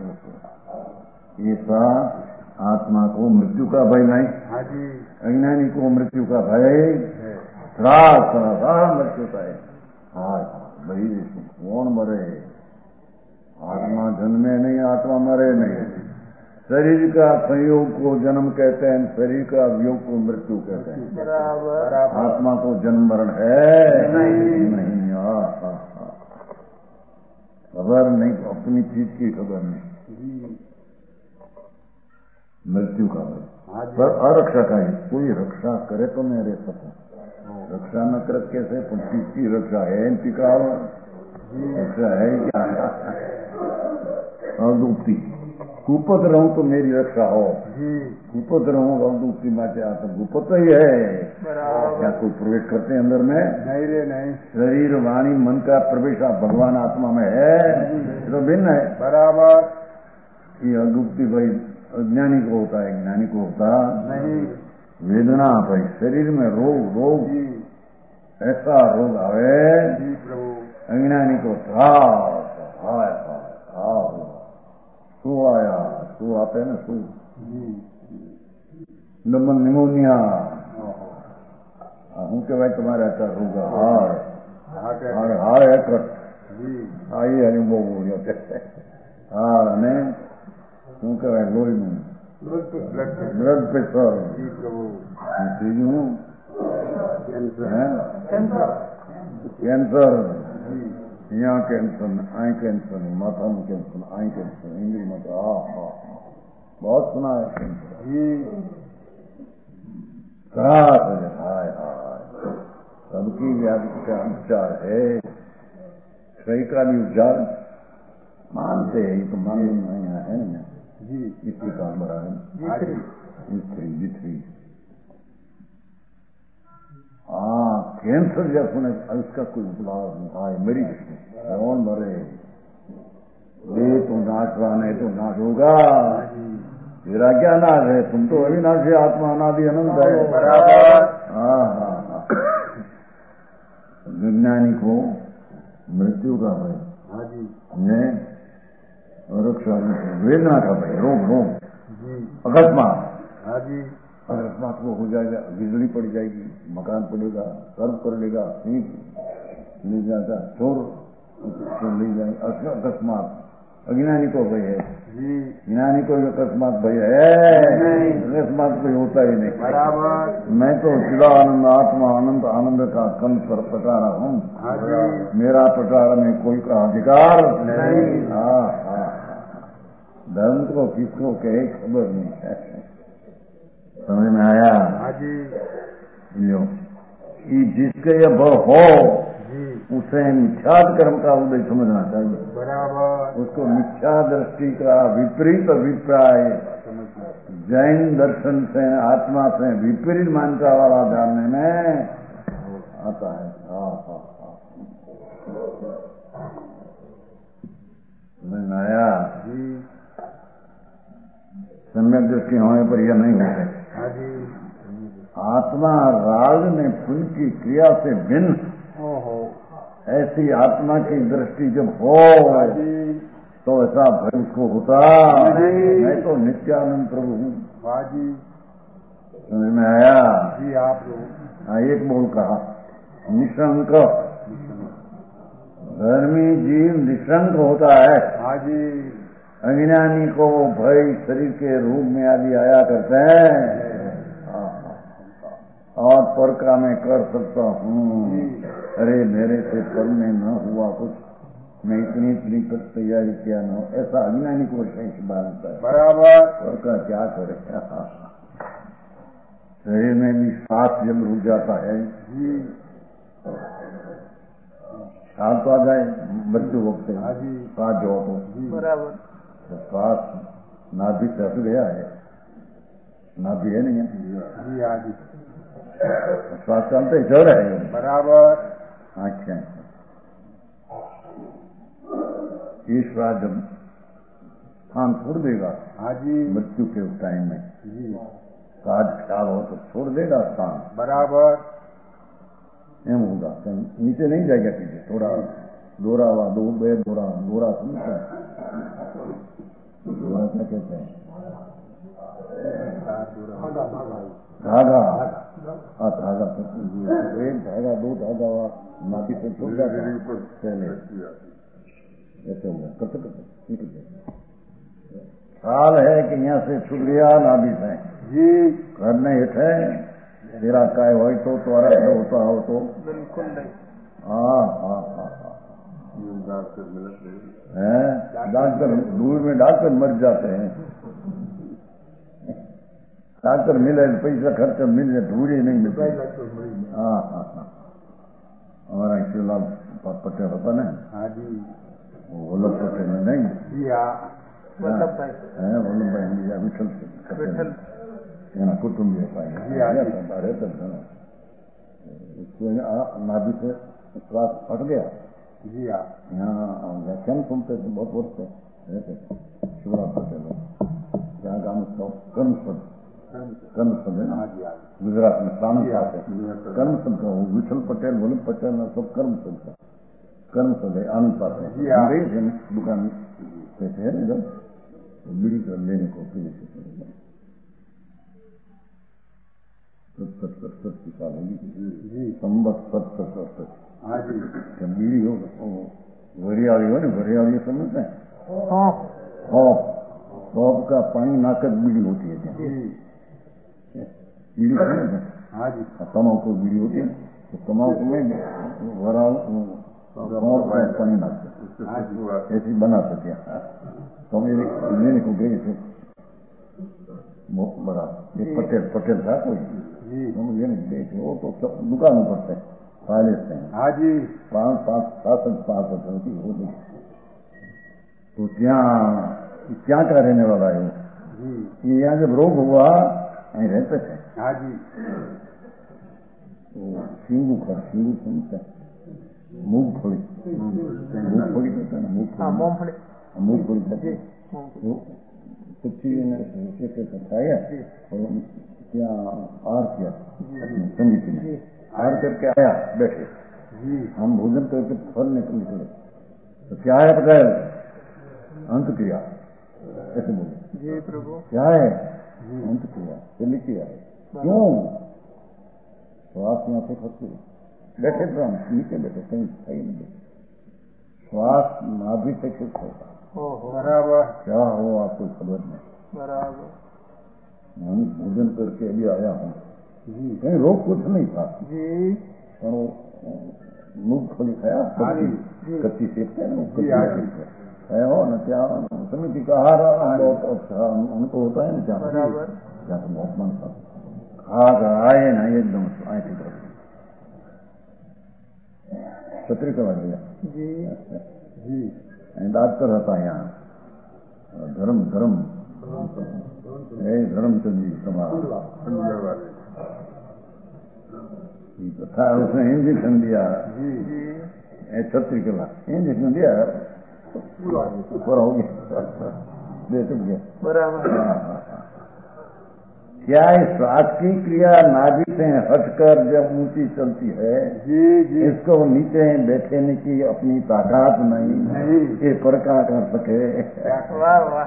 ऐसा आत्मा को मृत्यु का भय नहीं, हाँ जी, अज्ञानी को मृत्यु का भय है, त्रास सनातन मृत्यु का है। हाँ भाई कौन मरे, आत्मा जन्मे नहीं, आत्मा मरे नहीं। शरीर का संयोग को जन्म कहते हैं, शरीर का वियोग को मृत्यु कहते हैं। बराबर, आत्मा को जन्म मरण है नहीं, नहीं। आ, आ, आ। खबर नहीं, अपनी चीज की खबर नहीं, जी, मृत्यु का भय। हाँ जी, पर अरक्षा का है, कोई रक्षा करे तो मैं रह सकूं, रक्षा न कर कैसे, पर चीज की रक्षा है इनकी का रक्षा है क्या? अवदूती कुपत रहूं तो मेरी रक्षा हो, जी, कुपत रहूं अवदूती माचे आता गुपत ही है। बराबर, क्या कोई प्रवेश करते हैं अंदर में? नहीं रे नहीं, शरीर वाणी मन का प्रवेश आप भगवान आत्मा में है, तो भिन्न है। बराबर, ये अदुक्ति भाई अज्ञानी को होता है, ज्ञानी को होता नहीं, वेदना भाई शरीर में रोग रोग जी, ऐसा रोग आवे, जी प्रभु, अज्ञानी को त्रास हाय हाय सू आया, सू आते हैं ना सू, जी, नमन निमोनिया, ओहो, हूँ के भाई तुम्हारे अच्छा रोग हार हार्ट हार अटैक, हार है कट जी, आइए हरि वो बोलिए हार ने શું કહેવાય લોહીનું ब्लड प्रेशर, બ્લડ પ્રેશર जी प्रभु, ત્રીજું कैंसर, હે कैंसर, કેન્સર, जी, यहाँ कैंसर आई कैंसर माथा में कैंसर आई कैंसर इंग्लिश में आ हा बहुत सुना है कैंसर। जी, हाय हाय सबकी व्याधि का उपचार है, सही का भी उपचार मानते हैं, ये तो मान यहाँ है ना जी, इसके काम बड़ा है स्त्री जित्री। हाँ कैंसर जब सुने इसका कोई उपलाभ नहीं आए, मेरी कौन मरे, ये तो नाश रहा नहीं तो नाश होगा, तेरा क्या नाश है, तुम तो अविनाशी आत्मा अनादि अनंत है। बराबर। हाँ हाँ हाँ विज्ञानी को मृत्यु का भय, हाँ जी, हमने वेदना का भय, रोग रोग अकस्मात, हाँ जी, अकस्मात को हो जाएगा, बिजली पड़ जाएगी, मकान पड़ेगा, सर्व कर लेगा, ठीक ले जाएगा, चोर ले जाएगा, अकस्मात। अज्ञानी को भय है, ज्ञानी को अकस्मात भय है, अकस्मात कोई होता ही नहीं। बराबर। मैं तो चिदा आनंद आत्मा आनंद आनंद का कल पर प्रचार हूँ, मेरा प्रचार में कोई का अधिकार नहीं। हाँ हाँ धर्म को किसको कहे खबर नहीं है, समझ में आया? हाँ जी। जिसके ये भय हो उसे मिथ्या कर्म का उदय समझना चाहिए। बराबर। उसको मिथ्या दृष्टि का विपरीत अभिप्राय जैन दर्शन से आत्मा से विपरीत मान्यता वाला जानने में आता है। हाँ हाँ हाँ समझ में आया? सम्यक दृष्टि होने पर यह नहीं होता। आत्मा राग में पुण्य की क्रिया से भिन्न ऐसी आत्मा की दृष्टि जब हो तो ऐसा भय उसको होता नहीं। मैं तो नित्यानंद प्रभु हूँ। समझ में आया जी? आप हाँ एक बोल कहा निशंक, धर्मी जीव निशंक होता है। हाँ जी। अज्ञानी को भय शरीर के रूप में आदि आया करते हैं, और पर का मैं कर सकता हूँ, अरे मेरे से पर में न हुआ कुछ, मैं इतनी इतनी तक तैयारी किया न हो, ऐसा अज्ञानी को शेष बांधता है। बराबर। पर का क्या करे, शरीर में भी सांस जब रुक जाता है, सांस तो आ जाए मृत्यु वक्त सांस जो तो बराबर, तो सांस नाभि से हट गया है, नाभि है नहीं है, श्वास चलते चल रहे हैं। बराबर। अच्छा ईश्वर जब स्थान छोड़ देगा, हाँ जी, मृत्यु के उस टाइम में काज ख्याल हो तो छोड़ देगा स्थान। बराबर। एम होगा कहीं नीचे नहीं जाएगा, पीछे थोड़ा दोरा हुआ, दो बे दोरा दोरा सुनता है, दोरा क्या कहते हैं, धागा, हाँ धागा, एक धागा दो धागा हुआ, नाभि से छूट जाता है, पहले ऐसे होगा, करते करते निकल जाए। ख्याल है कि यहाँ से छूट गया नाभि से जी, करने हित है तेरा काय हो तो तुम्हारा होता हो तो बिल्कुल नहीं। हाँ हाँ हाँ हाँ डॉक्टर मिलते हैं, डॉक्टर दूर में डॉक्टर मर जाते हैं, डॉक्टर मिले पैसा खर्च मिल जाए, ढूंढे नहीं मिलते। हाँ हाँ हाँ हमारा शिवलाल पटेल होता ना, हाँ जी, वल्लभ पटेल नहीं जी, हाँ वल्लभ भाई है, वल्लभ भाई इंडिया विठल विठल એના કુટુંબીઓ રહેતા उसको नाभि से श्वास हट गया जी। हाँ यहाँ व्याख्यान सुनते थे बहुत वर्ष से रहते शिवराज पटेल, यहाँ गाँव उसका कर्मपद कर्मपद है ना गुजरात में सामने आते कर्मपद का विठल पटेल वल्लभ पटेल ना सब कर्मपद का कर्मपद है, आनंद पाते हैं। गई थे दुकान पे थे इधर बीड़ी कर लेने को सत्तर सत्तर की साल होगी, संबत सत्तर सत्तर। हाँ जी। जब बीड़ी हो वरियाली हो ना, वरियाली समझते हैं, सौंप सौंप का पानी नाकद बीड़ी होती है, बीड़ी समझते हैं। हाँ जी। तमाकू बीड़ी होती है, तो तमाकू में वरा सौंप पानी नाकते ऐसी बना सके। तो मेरे लेने को गए थे बहुत बड़ा एक पटेल पटेल था कोई हम ये नहीं देखे वो तो सब दुकान पर थे पहले से हाँ जी पाँच पाँच सात पाँच होती वो देखे तो ત્યાં क्या का रहने वाला है वो ये यहाँ जब रोग हुआ यहीं रहते थे हाँ जी तो सींगू खा सींगू सुनते मूंगफली मूंगफली कहते हैं मूंगफली मूंगफली कहते कुछ खाया और क्या आर किया समिति ने आर करके आया बैठे हम भोजन करके फल निकल निकले तो क्या है पटेल अंत किया ऐसे बोले जी प्रभु क्या है अंत किया चली किया क्यों श्वास यहाँ से खत्म बैठे तो हम नीचे बैठे कहीं सही नहीं बैठे श्वास नाभि से खुद होगा बराबर क्या हो आपको खबर नहीं बराबर हम भोजन करके अभी आया हूँ कहीं रोग कुछ नहीं था जी पर मूंगफली खाया कच्ची सेकते हैं खाया हो न क्या समिति का आहार बहुत अच्छा उनको होता है ना क्या बराबर क्या तो बहुत मन था खा कर आए ना एकदम आए की तरफ छतरी का लग गया जी जी डॉक्टर रहता है यहाँ धर्म धर्म धर्मचंद जी समाज था उसने इंजेक्शन दिया छत्तीस के बाद इंजेक्शन दिया पूरा हो गया दे चुक गया बराबर क्या इस श्वास की क्रिया नाभि से हटकर जब ऊंची चलती है जी जी इसको नीचे बैठने की अपनी ताकत नहीं नहीं ये पर क्या कर सके वाह वाह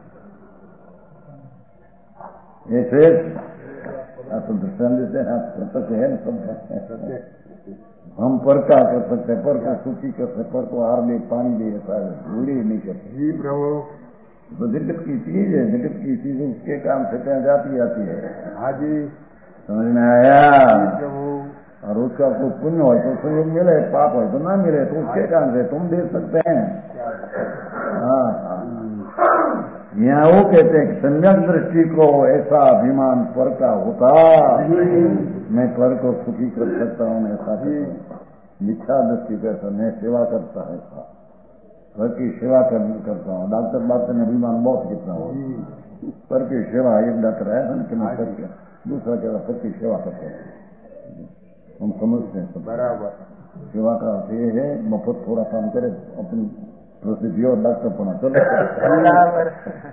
ऐसे आप तो दृष्टान देते हैं आप सत्य है ना सब हम पर क्या कर सकते हैं पर को सूची कर सकते पर को हार दे पानी दे ऐसा भूल ही नहीं करते जी प्रभु तो जगत की चीज है जगत की चीज उसके काम से ત્યાં जाती आती है हाँ जी समझ में आया प्रभु और उसका कोई पुण्य हो तो संयोग मिले पाप हो तो ना मिले तो उसके काम से तुम दे सकते हैं हाँ हाँ यहाँ वो कहते हैं कि सम्यक दृष्टि को ऐसा अभिमान पर का होता मैं पर को सुखी कर सकता हूँ ऐसा मिथ्या दृष्टि कैसा मैं सेवा करता है ऐसा घर की सेवा करता हूँ डॉक्टर डॉक्टर ने अभिमान बहुत कितना हो पर की सेवा एक डॉक्टर है ना कि मैं करके दूसरा कहता पर की सेवा करते हैं हम समझते हैं बराबर सेवा का अर्थ ये है मफत थोड़ा काम करे अपनी प्रसिद्धि और डॉक्टर पना चलो बराबर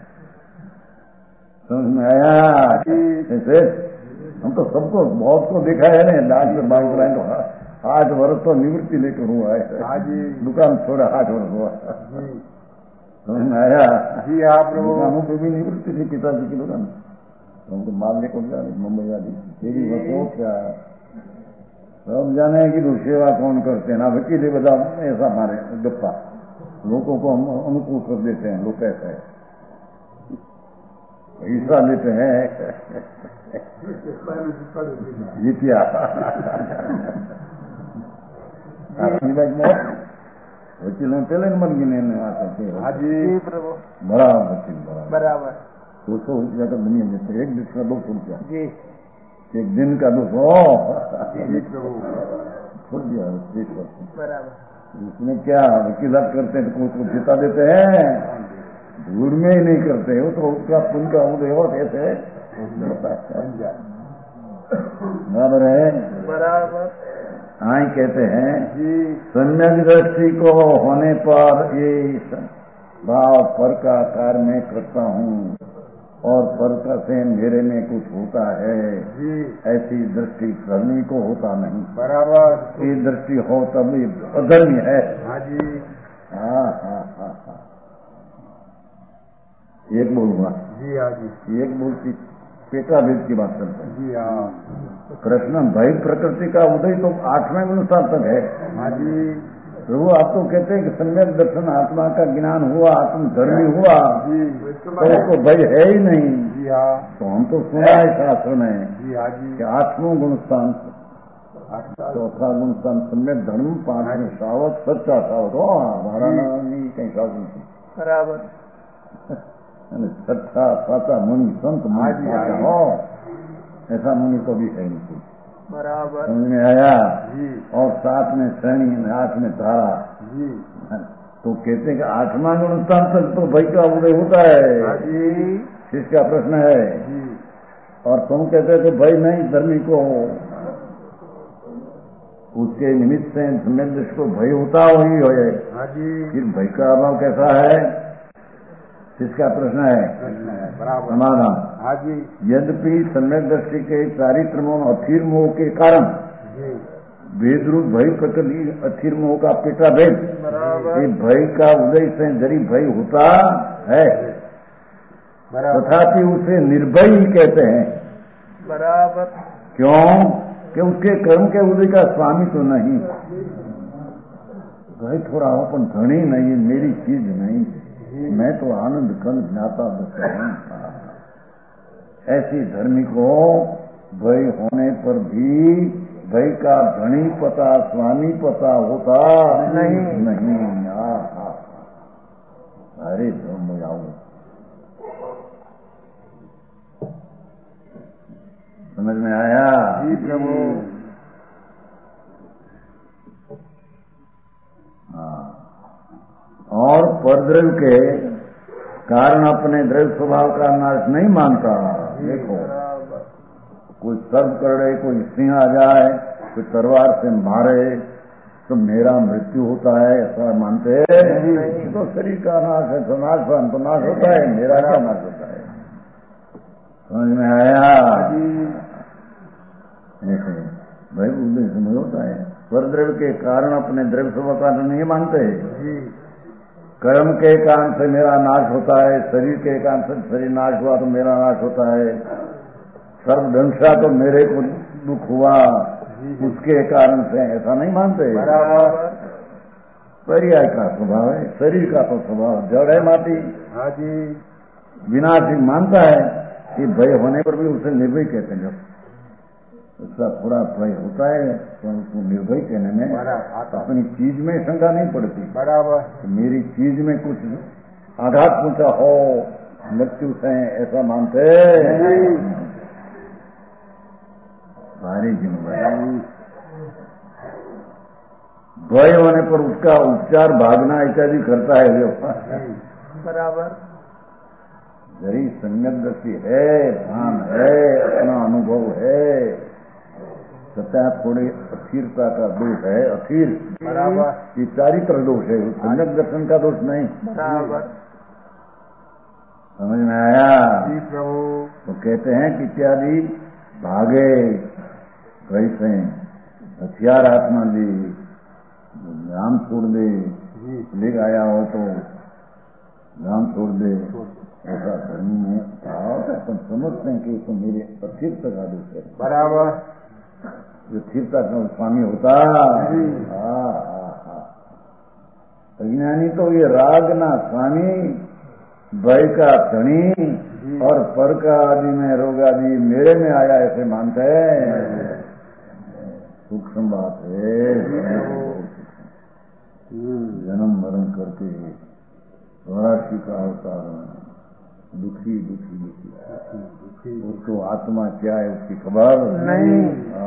समझ में आया ऐसे हम तो सबको बहुत को देखा है ना डॉक्टर बाइक लाइन तो आठ वर्ष तो निवृत्ति लेकर हुआ है दुकान छोड़ा आठ वर्ष हुआ समझ में आया जी आप दुकानों पे भी निवृत्ति थी पिताजी की दुकान हमको माल लेकर जा रही मुंबई वाली तेरी बसो क्या सब जाने की तो सेवा कौन करते हैं ना वकील बता ऐसा मारे गप्पा लोगों को हम अनुकूल कर देते हैं लोग कैसे हिस्सा लेते हैं जीतिया वकील में पहले नंबर गिने आते जी प्रभु बराबर वकील बराबर बराबर दो सौ रुपया का दुनिया देते एक दिन का दो सौ रुपया जी एक दिन का दो सौ जी प्रभु छोड़ दिया बराबर उसमें क्या वकीलात करते हैं तो उसको जिता देते हैं धूल में ही नहीं करते वो तो उसका पुण्य का उदय और ऐसे बराबर है बराबर हाँ कहते हैं जी सम्यक दृष्टि को होने पर ये भाव पर का कार्य मैं करता हूँ और पर का से मेरे में कुछ होता है जी ऐसी दृष्टि करनी को होता नहीं बराबर ये दृष्टि हो तभी अधर्मी है हाँ जी हाँ हाँ हाँ हाँ एक बोलूंगा जी हाँ जी एक बोलती पेटाभेद की बात करते हैं जी हाँ कृष्ण भाई प्रकृति का उदय तो आठवें अनुसार तक है हाँ जी प्रभु आप तो कहते हैं कि सम्यक दर्शन आत्मा का ज्ञान हुआ आत्म धर्मी हुआ जी तो उसको भय है ही नहीं जी हाँ तो हम तो सुना है शास्त्र में जी हाँ जी कि आठवां गुणस्थान चौथा गुणस्थान सम्यक धर्म पांचवें सावक सच्चा सावक हो हमारा नाम नहीं कहीं सावक नहीं बराबर छठा साता मुनि संत मुनि हो, ऐसा मुनि तो भी है नहीं। बराबर समझ में आया जी। और सात में श्रेणी, आठ में तारा जी। तो कहते हैं कि आठवां गुण स्थान तक तो भय का उदय होता है जी। इसका प्रश्न है जी। और तुम कहते हो भय नहीं धर्मी को उसके निमित्त से जिसको भय होता वही हो जाए। फिर भय का अभाव कैसा है इसका प्रश्न है समाधान। यद्यपि सम्यक दृष्टि के चारित्र मोह अथिर मोह के कारण भेद रूप भय प्रकृति अथिर मोह का पेटा भेद भय का उदय से जरी भय होता है तथापि उसे निर्भय ही कहते हैं। बराबर क्यों कि उसके कर्म के उदय का स्वामी तो नहीं। भाई थोड़ा अपन धनी नहीं, मेरी चीज नहीं, मैं तो आनंद कंद ज्ञाता बच्चा हूं। ऐसी धर्मी को भय होने पर भी भय का धनी पता स्वामी पता होता नहीं नहीं। आ, आ, अरे धर्म जाऊं समझ में आया जी प्रभु। और परद्रव्य के कारण अपने द्रव्य स्वभाव का नाश नहीं मानता। देखो कोई सर्व करे, कोई सिंह आ जाए, कोई तलवार से मारे तो मेरा मृत्यु होता है ऐसा मानते हैं। तो शरीर का नाश है तो नाश तो नाश होता है, मेरा क्या नाश होता है। समझ में आया भाई उद्देश्य समझ होता है। परद्रव्य के कारण अपने द्रव्य स्वभाव का नहीं मानते। कर्म के कारण से मेरा नाश होता है, शरीर के कारण से शरीर नाश हुआ तो मेरा नाश होता है, सर्वदंशा तो मेरे को दुख हुआ उसके कारण से ऐसा नहीं मानते। पर्याय का स्वभाव है, शरीर का तो स्वभाव जड़ है माटी। हाँ जी। विनाशी मानता है कि भय होने पर भी उसे निर्भय कहते हैं। उसका थोड़ा भय होता है तो उसको निर्भय कहने में अपनी चीज में शंका नहीं पड़ती। बराबर तो मेरी चीज में कुछ आघात पहुंचा हो मृत्यु से ऐसा मानते सारी जिम्मेदारी। भय होने पर उसका उपचार भागना इत्यादि करता है जो बराबर जरी सम्यक दृष्टि है, ध्यान है, अपना अनुभव है, सत्या थोड़ी अथिरता का दोष है। अथिर बराबर ये चारित्र दोष है, सम्यक दर्शन का दोष नहीं। बराबर समझ में आया जी प्रभु। तो कहते हैं कि इत्यादि भागे कैसे हथियार आत्मा दी नाम छोड़ दे, ले आया हो तो नाम छोड़ दे, ऐसा धर्म में अपन समझते हैं कि तो मेरे अथिरता का दोष है। बराबर जो स्थिरता का स्वामी होता अज्ञानी तो ये राग ना स्वामी, भय का धनी और पर का आदि में रोग आदि मेरे में आया ऐसे मानते हैं। सूक्ष्म बात है। जन्म मरण करके चौरासी का अवतार दुखी दुखी दुखी उसको आत्मा क्या है उसकी खबर नहीं।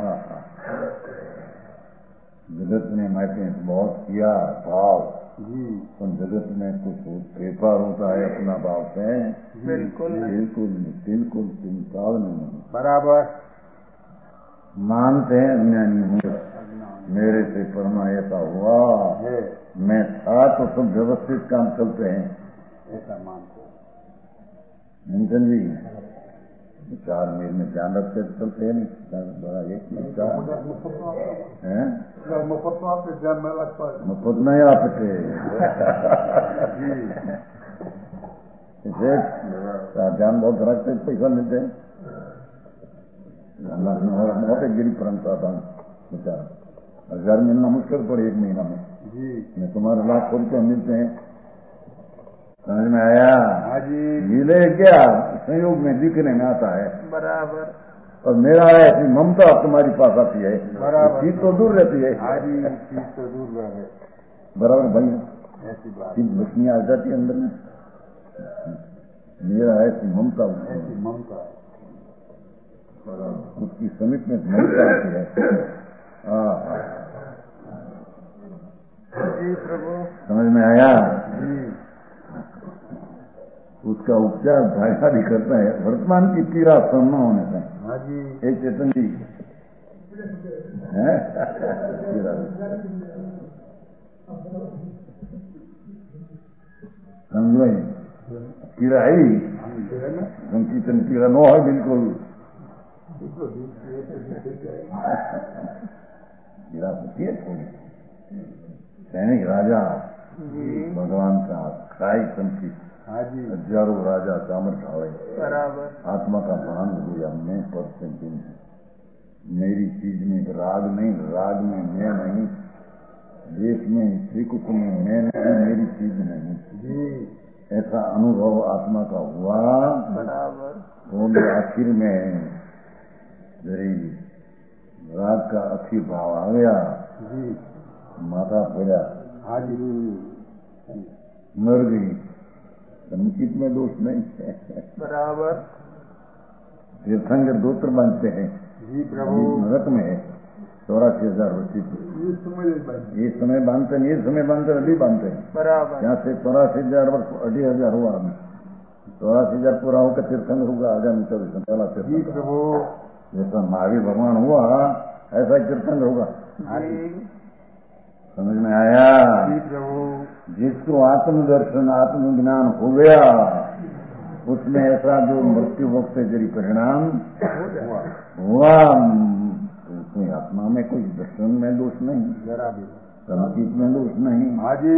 जगत में मैंने बहुत किया भाव तो जगत में कुछ फेरफार होता है अपना भाव से बिल्कुल बिल्कुल बिल्कुल चिंता नहीं। बराबर मानते हैं अज्ञानी हूँ मेरे से परमा ऐसा हुआ है, मैं था तो सब व्यवस्थित काम चलते हैं ऐसा मानते निंजन जी चार मील में ध्यान रखते चलते हैं नहीं बड़ा एक है मुफ्त नहीं आपके इसे ध्यान बहुत रखते पैसा मिलते हैं। बहुत एक गिरी परंपरा था बेचारा हजार मिलना मुश्किल पड़े एक महीना में जी। मैं तुम्हारे लाख रुपये मिलते हैं। समझ में आया मिले क्या संयोग में दिखने में आता है। बराबर और मेरा ऐसी ममता तुम्हारी पास आती है चीज तो दूर रहती है। चीज तो दूर रहे बराबर भाई ऐसी बात चीज बचनी आ जाती है अंदर में मेरा ऐसी ममता ऐसी ममता उसकी समीप में ममता आती है। जी प्रभु, समझ में आया? जी उसका उपचार भाषा भी करता है। वर्तमान की पीड़ा सहन न होने से। हाँ जी, एक चेतन जी है समझो कीड़ा है संकीर्तन कीड़ा नो है बिल्कुल कीड़ा होती है थोड़ी। सैनिक राजा भगवान का खाई संकी हजारों राजा कामर खावे बराबर आत्मा का भान हुआ मैं परसेंट दिन मेरी चीज में राग नहीं, राग में मैं नहीं, देश में श्री कुछ में मैं नहीं, मेरी चीज नहीं जी। ऐसा अनुभव आत्मा का हुआ बराबर। तो आखिर में जरी राग का अखिर भाव आ गया जी, माता बोला हाँ जी, मर गई। संकित में दोष नहीं है बराबर। तीर्थंकर दोत्र बांधते हैं जी प्रभु, नरक में चौरासी हजार वर्षी ये समय बांधते हैं, ये समय बांधते अभी बांधते हैं बराबर। यहाँ से चौरासी हजार वर्ष अढ़ी हजार हुआ अभी चौरासी हजार पूरा होकर तीर्थंकर होगा आगामी चौबीस पहला तीर्थंकर प्रभु। जैसा महावीर भगवान हुआ ऐसा तीर्थंकर होगा। समझ में आया? जी प्रभु। जिसको आत्मदर्शन आत्मज्ञान हो गया उसमें ऐसा जो मृत्यु वक्त से जरी परिणाम हुआ कोई आत्मा में कोई दर्शन में दोष नहीं, जरा भी संकीत में दोष नहीं। हाँ जी,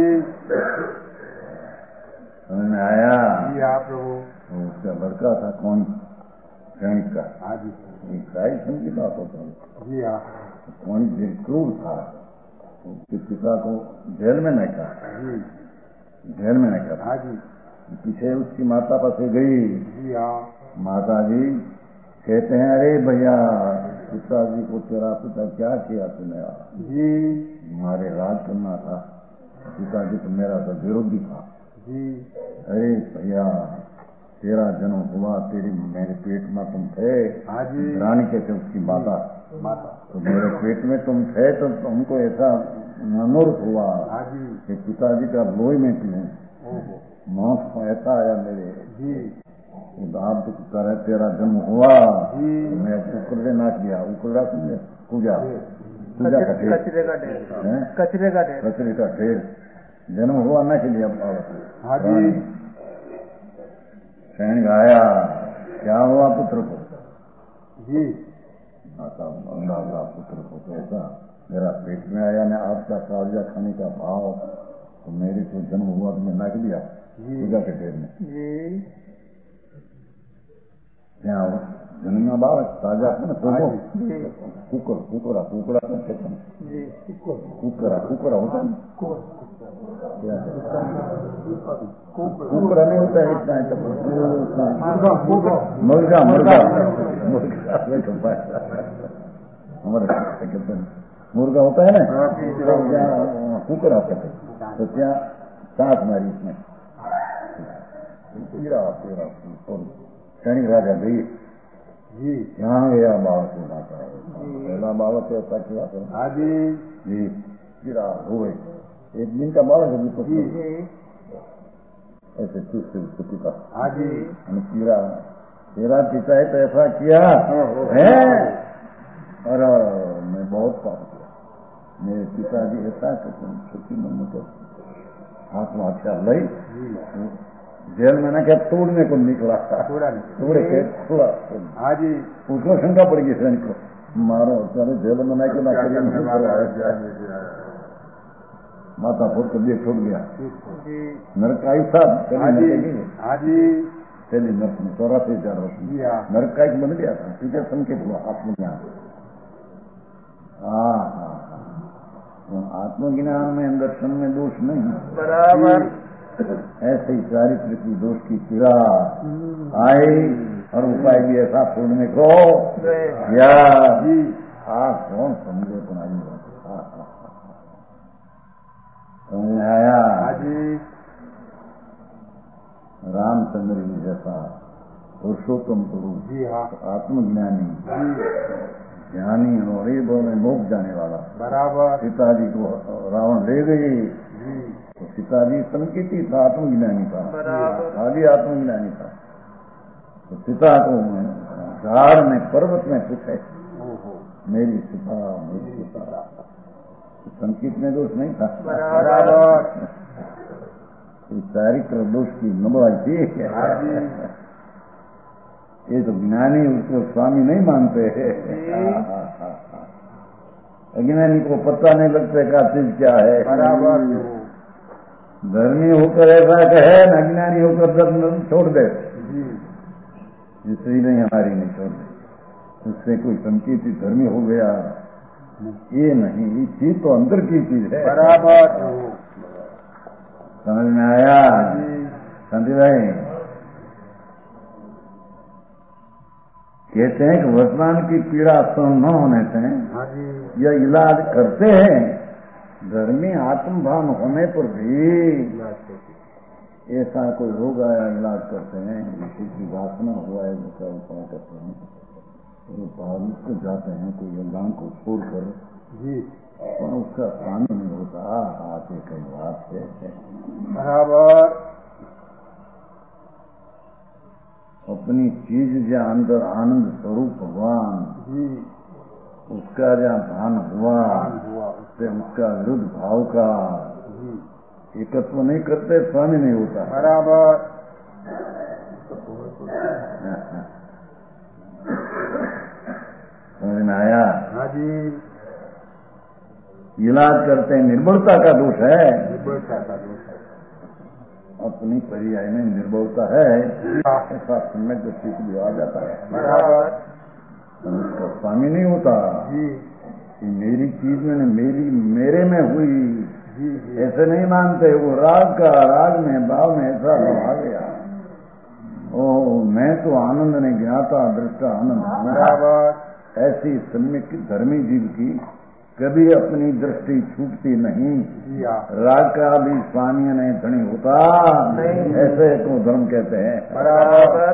समझ में आया? जी हाँ प्रभु। तो उसका लड़का था कौन सैनिक का? हाँ जी, ईसाई संकी बात होता है। जी हाँ। कौन क्रूर था उसके पिता को जेल में नहीं था, जेल में नहीं था। हाँ जी, पीछे उसकी माता पास गई। जी हाँ। माता जी कहते हैं अरे भैया पिताजी को तेरा पिता क्या किया तूने? जी, हमारे राज करना था, पिताजी तो मेरा तो विरोधी था जी। अरे भैया तेरा जन्म हुआ तेरी मेरे पेट में तुम थे। हाँ जी, रानी कहते उसकी माता माता तो मेरे पेट में तुम थे तो हमको ऐसा मनोरथ हुआ हाँ जी, कि पिताजी का लोही में पीऊं, मांस ऐसा आया मेरे जी, आप तो करे तेरा जन्म हुआ जी। मैं उकड़े नाच गया। उकड़ा समझे? पूजा पूजा का ढेर, कचरे का ढेर, कचरे का ढेर, कचरे का ढेर जन्म हुआ ना के लिए। हाँ जी। सैनिक आया क्या हुआ पुत्र को? जी, माता अंधा पुत्र को कैसा मेरा पेट में आया मैं आपका कावजा खाने का भाव तो मेरे को जन्म हुआ तो मैं नाच दिया पूजा के ढेर में। जी, ત્યાં જન્મના બાળક તાજા છે ને हाँ ભોગો जी, કુકર કુકરા કુકડા શું છે जी, કુકરા કુકરા होता है क्या है? कुकरा नहीं होता है इतना मुर्गा मुर्गा मुर्गा हमारे कहते हैं मुर्गा होता है ना कुकरा कहते हैं तो क्या सांस मारी इसमें पीड़ा पीड़ा सैनिक राजा गई जी। यहाँ गया बालक को माता पहला बालक ऐसा किया था। हाँ जी, जी पीड़ा हो गई। एक दिन का बालक अभी तो ऐसे चुस्त उसको पिता। हाँ जी, पीड़ा तेरा पिता है तो ऐसा किया है और मैं बहुत पाप किया। मेरे पिताजी ऐसा छुट्टी में मुझे आत्महत्या लई जेल में ना क्या तोड़ने को निकला तोड़े के खुला। हाँ जी, उसको शंका पड़ गई सैनिक को मारो चलो जेल में ना के ना करिए माता फोड़ कर दिए छोड़ गया नरकाई साहब। हाँ जी, हाँ जी, चलिए नर्क में चौरासी हजार वर्ष नरकाई बन गया था पीछे संकेत हुआ आत्मज्ञान। हाँ हाँ आत्मज्ञान में दर्शन में दोष नहीं बराबर। ऐसे ही चारित्र की दोष की पीड़ा आई और उपाय भी ऐसा छोड़ने को या आप कौन समझे तुम्हारी समझ आया? रामचंद्र जी जैसा पुरुषोत्तम पुरुष जी हाँ आत्मज्ञानी जी ज्ञानी और ये बोले मोक्ष जाने वाला बराबर सीताजी को रावण ले गई जी तो सीताजी संकेती था, आत्मज्ञानी था, खाली आत्मज्ञानी था। तो सीता को झाड़ में पर्वत में पूछे मेरी सीता मेरी सीता, संकेत में दोष नहीं था बराबर चारित्र दोष की नबलाई थी। ये तो ज्ञानी उसको स्वामी नहीं मानते हैं, अज्ञानी को पता नहीं लगता क्या चीज क्या है। बराबर धर्मी होकर ऐसा कहे न अज्ञानी होकर धर्म छोड़ दे, इसलिए नहीं हमारी नहीं छोड़ दे, उससे कोई संकेत धर्मी हो गया ये नहीं, ये चीज तो अंदर की चीज है। बराबर समझ में आया शांति भाई? कहते हैं कि वर्तमान की पीड़ा सहन न होने से यह इलाज करते हैं, धर्मी आत्मभान होने पर भी ऐसा कोई रोग आया इलाज करते हैं, किसी की वासना हुआ है जिसका उपाय करते हैं, तो बाहर को जाते हैं कोई गांव को छोड़कर जी, पर उसका स्वामी नहीं होता। आते कई बात है बराबर अपनी चीज जहाँ अंदर आनंद स्वरूप भगवान जी उसका जहाँ भान हुआ उससे उसका विरुद्ध भाव का एकत्व नहीं करते, स्वामी नहीं होता। बराबर समझ में आया? हाँ जी इलाज करते हैं, निर्बलता का दोष है, निर्बलता का दोष है, अपनी पर्याय में निर्भरता है, ऐसा समय दृष्टि भी आ जाता है। बराबर उसका स्वामी नहीं होता जी, कि मेरी चीज में मेरी मेरे में हुई जी, जी। ऐसे नहीं मानते। वो राग का राग में भाव में ऐसा आ गया, ओ मैं तो आनंद नहीं ज्ञाता दृष्टा आनंद। बराबर ऐसी सम्यक धर्मी जीव की कभी अपनी दृष्टि छूटती नहीं, राग का भी स्वामी नहीं धनी होता, ऐसे को धर्म कहते हैं। बराबर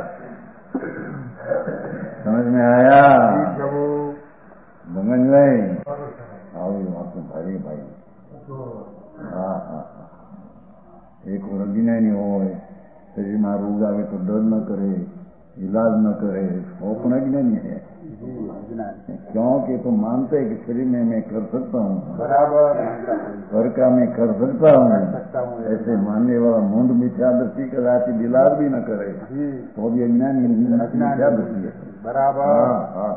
समझ में आया? प्रभु समझ में आओ आपको भाई भाई हाँ हाँ एक और अज्ञानी हो शरीर में रोग आवे तो डर न करे, इलाज न करे, वो पण अज्ञानी है। क्योंकि तो मानते हैं कि शरीर में मैं कर सकता हूँ, बराबर घर का मैं कर सकता हूँ, ऐसे मानने वाला मुंड मिथ्या दृष्टि का राशि इलाज भी न करे तो भी अज्ञानी मिथ्या दृष्टि है। बराबर हाँ हाँ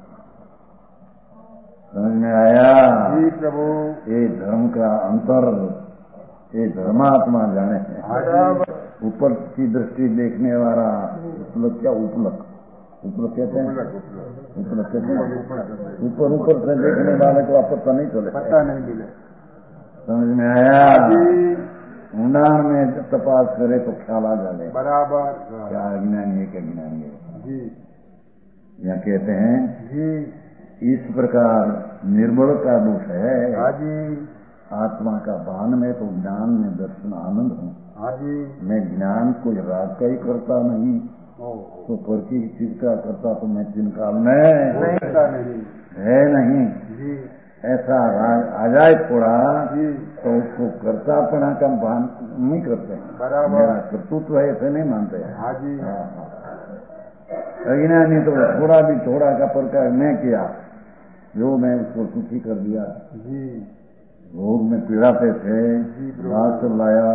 समझ में आया? जी प्रभु ये धर्म का अंतर ये धर्मात्मा जाने हैं। ऊपर की दृष्टि देखने वाला उपलक क्या उपलक उपलक कहते हैं, उपलक कहते हैं ऊपर ऊपर से देखने वाले को आप पता नहीं चले, पता नहीं मिले। समझ में आया? ऊंडाण में तपास करे तो ख्याल आ जाए बराबर क्या अज्ञानी है क्या ज्ञानी है जी। यहाँ कहते हैं जी इस प्रकार निर्बल का दोष है। हाजी आत्मा का भान में तो ज्ञान में दर्शन आनंद हूँ। हाजी मैं ज्ञान कोई राग का ही करता नहीं तो पर की चीज का करता तो मैं जिन काल में नहीं है नहीं जी। ऐसा राग आ जाए थोड़ा तो उसको कर्तापना का भान नहीं करते, मेरा कर्तृत्व है ऐसे नहीं मानते हैं। हाजी अज्ञानी तो थोड़ा भी थोड़ा का प्रकार मैं किया जो मैं उसको सुखी कर दिया जी। रोग में पीड़ाते थे बात से लाया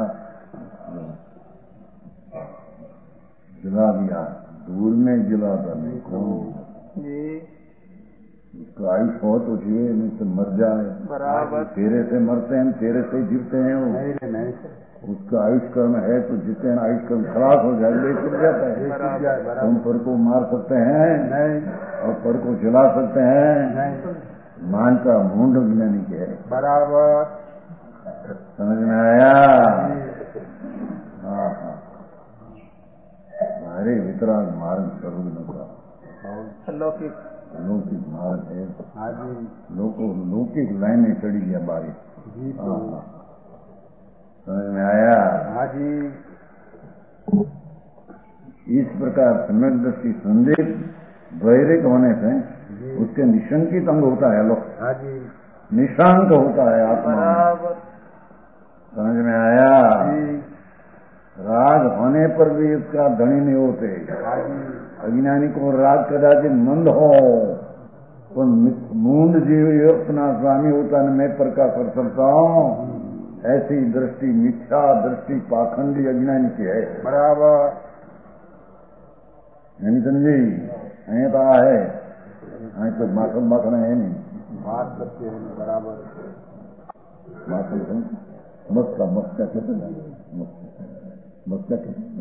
जिला दिया, दूर में जिला था नहीं कौन उसका आयुष बहुत होती है नहीं तो मर जाए, बराबर तेरे से मरते हैं तेरे से जीवते हैं वो नहीं, नहीं। उसका आयुष कर्म है तो जितने आयुष कर्म खराब हो जाए वे छुट जाता है। तुम पर को मार सकते हैं नहीं और पर को जला सकते हैं नहीं, मान का मुंड ज्ञानी के है। बराबर समझ में आया? हाँ हाँ हमारे वितराग मार्ग स्वरूप का लौकिक लौकिक मार्ग है। लोको लौकिक लाइने चढ़ी गया बारिश। हाँ हाँ समझ में आया? हाजी इस प्रकार सम्यक दृष्टि संदिग्ध वैरिक होने से उसके निशंकित अंग होता है लोग, हाँ जी, निशांक होता है आत्मा। बराबर समझ में आया? जी, राग होने पर भी उसका धनी नहीं होते। हाँ जी, अज्ञानी को राग कदाचित मंद हो, पर मूंड जीव अपना स्वामी होता न मैं पर का कर सकता हूँ, ऐसी दृष्टि मिथ्या दृष्टि पाखंडी अज्ञानी की है। बराबर नहीं समझी? अं तो है, अं तो माखन माखन है नहीं, बात करते हैं बराबर। माखन मस्का मस्का कहते हैं, मस्का कहते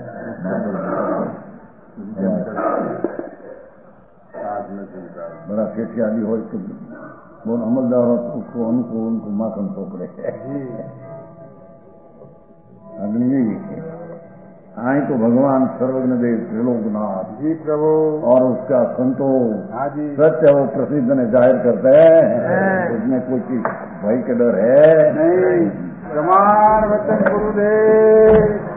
बड़ा सेठियाली हो तो वो अमलदार उसको उनको उनको माखन पकड़े अग्नि। आए तो भगवान सर्वज्ञ देव त्रिलोकनाथ जी प्रभु, और उसका संतोष हाँ जी, सत्य वो प्रसिद्ध ने जाहिर करते हैं, उसमें कोई चीज भय के डर है नहीं। प्रमाण वचन गुरुदेव।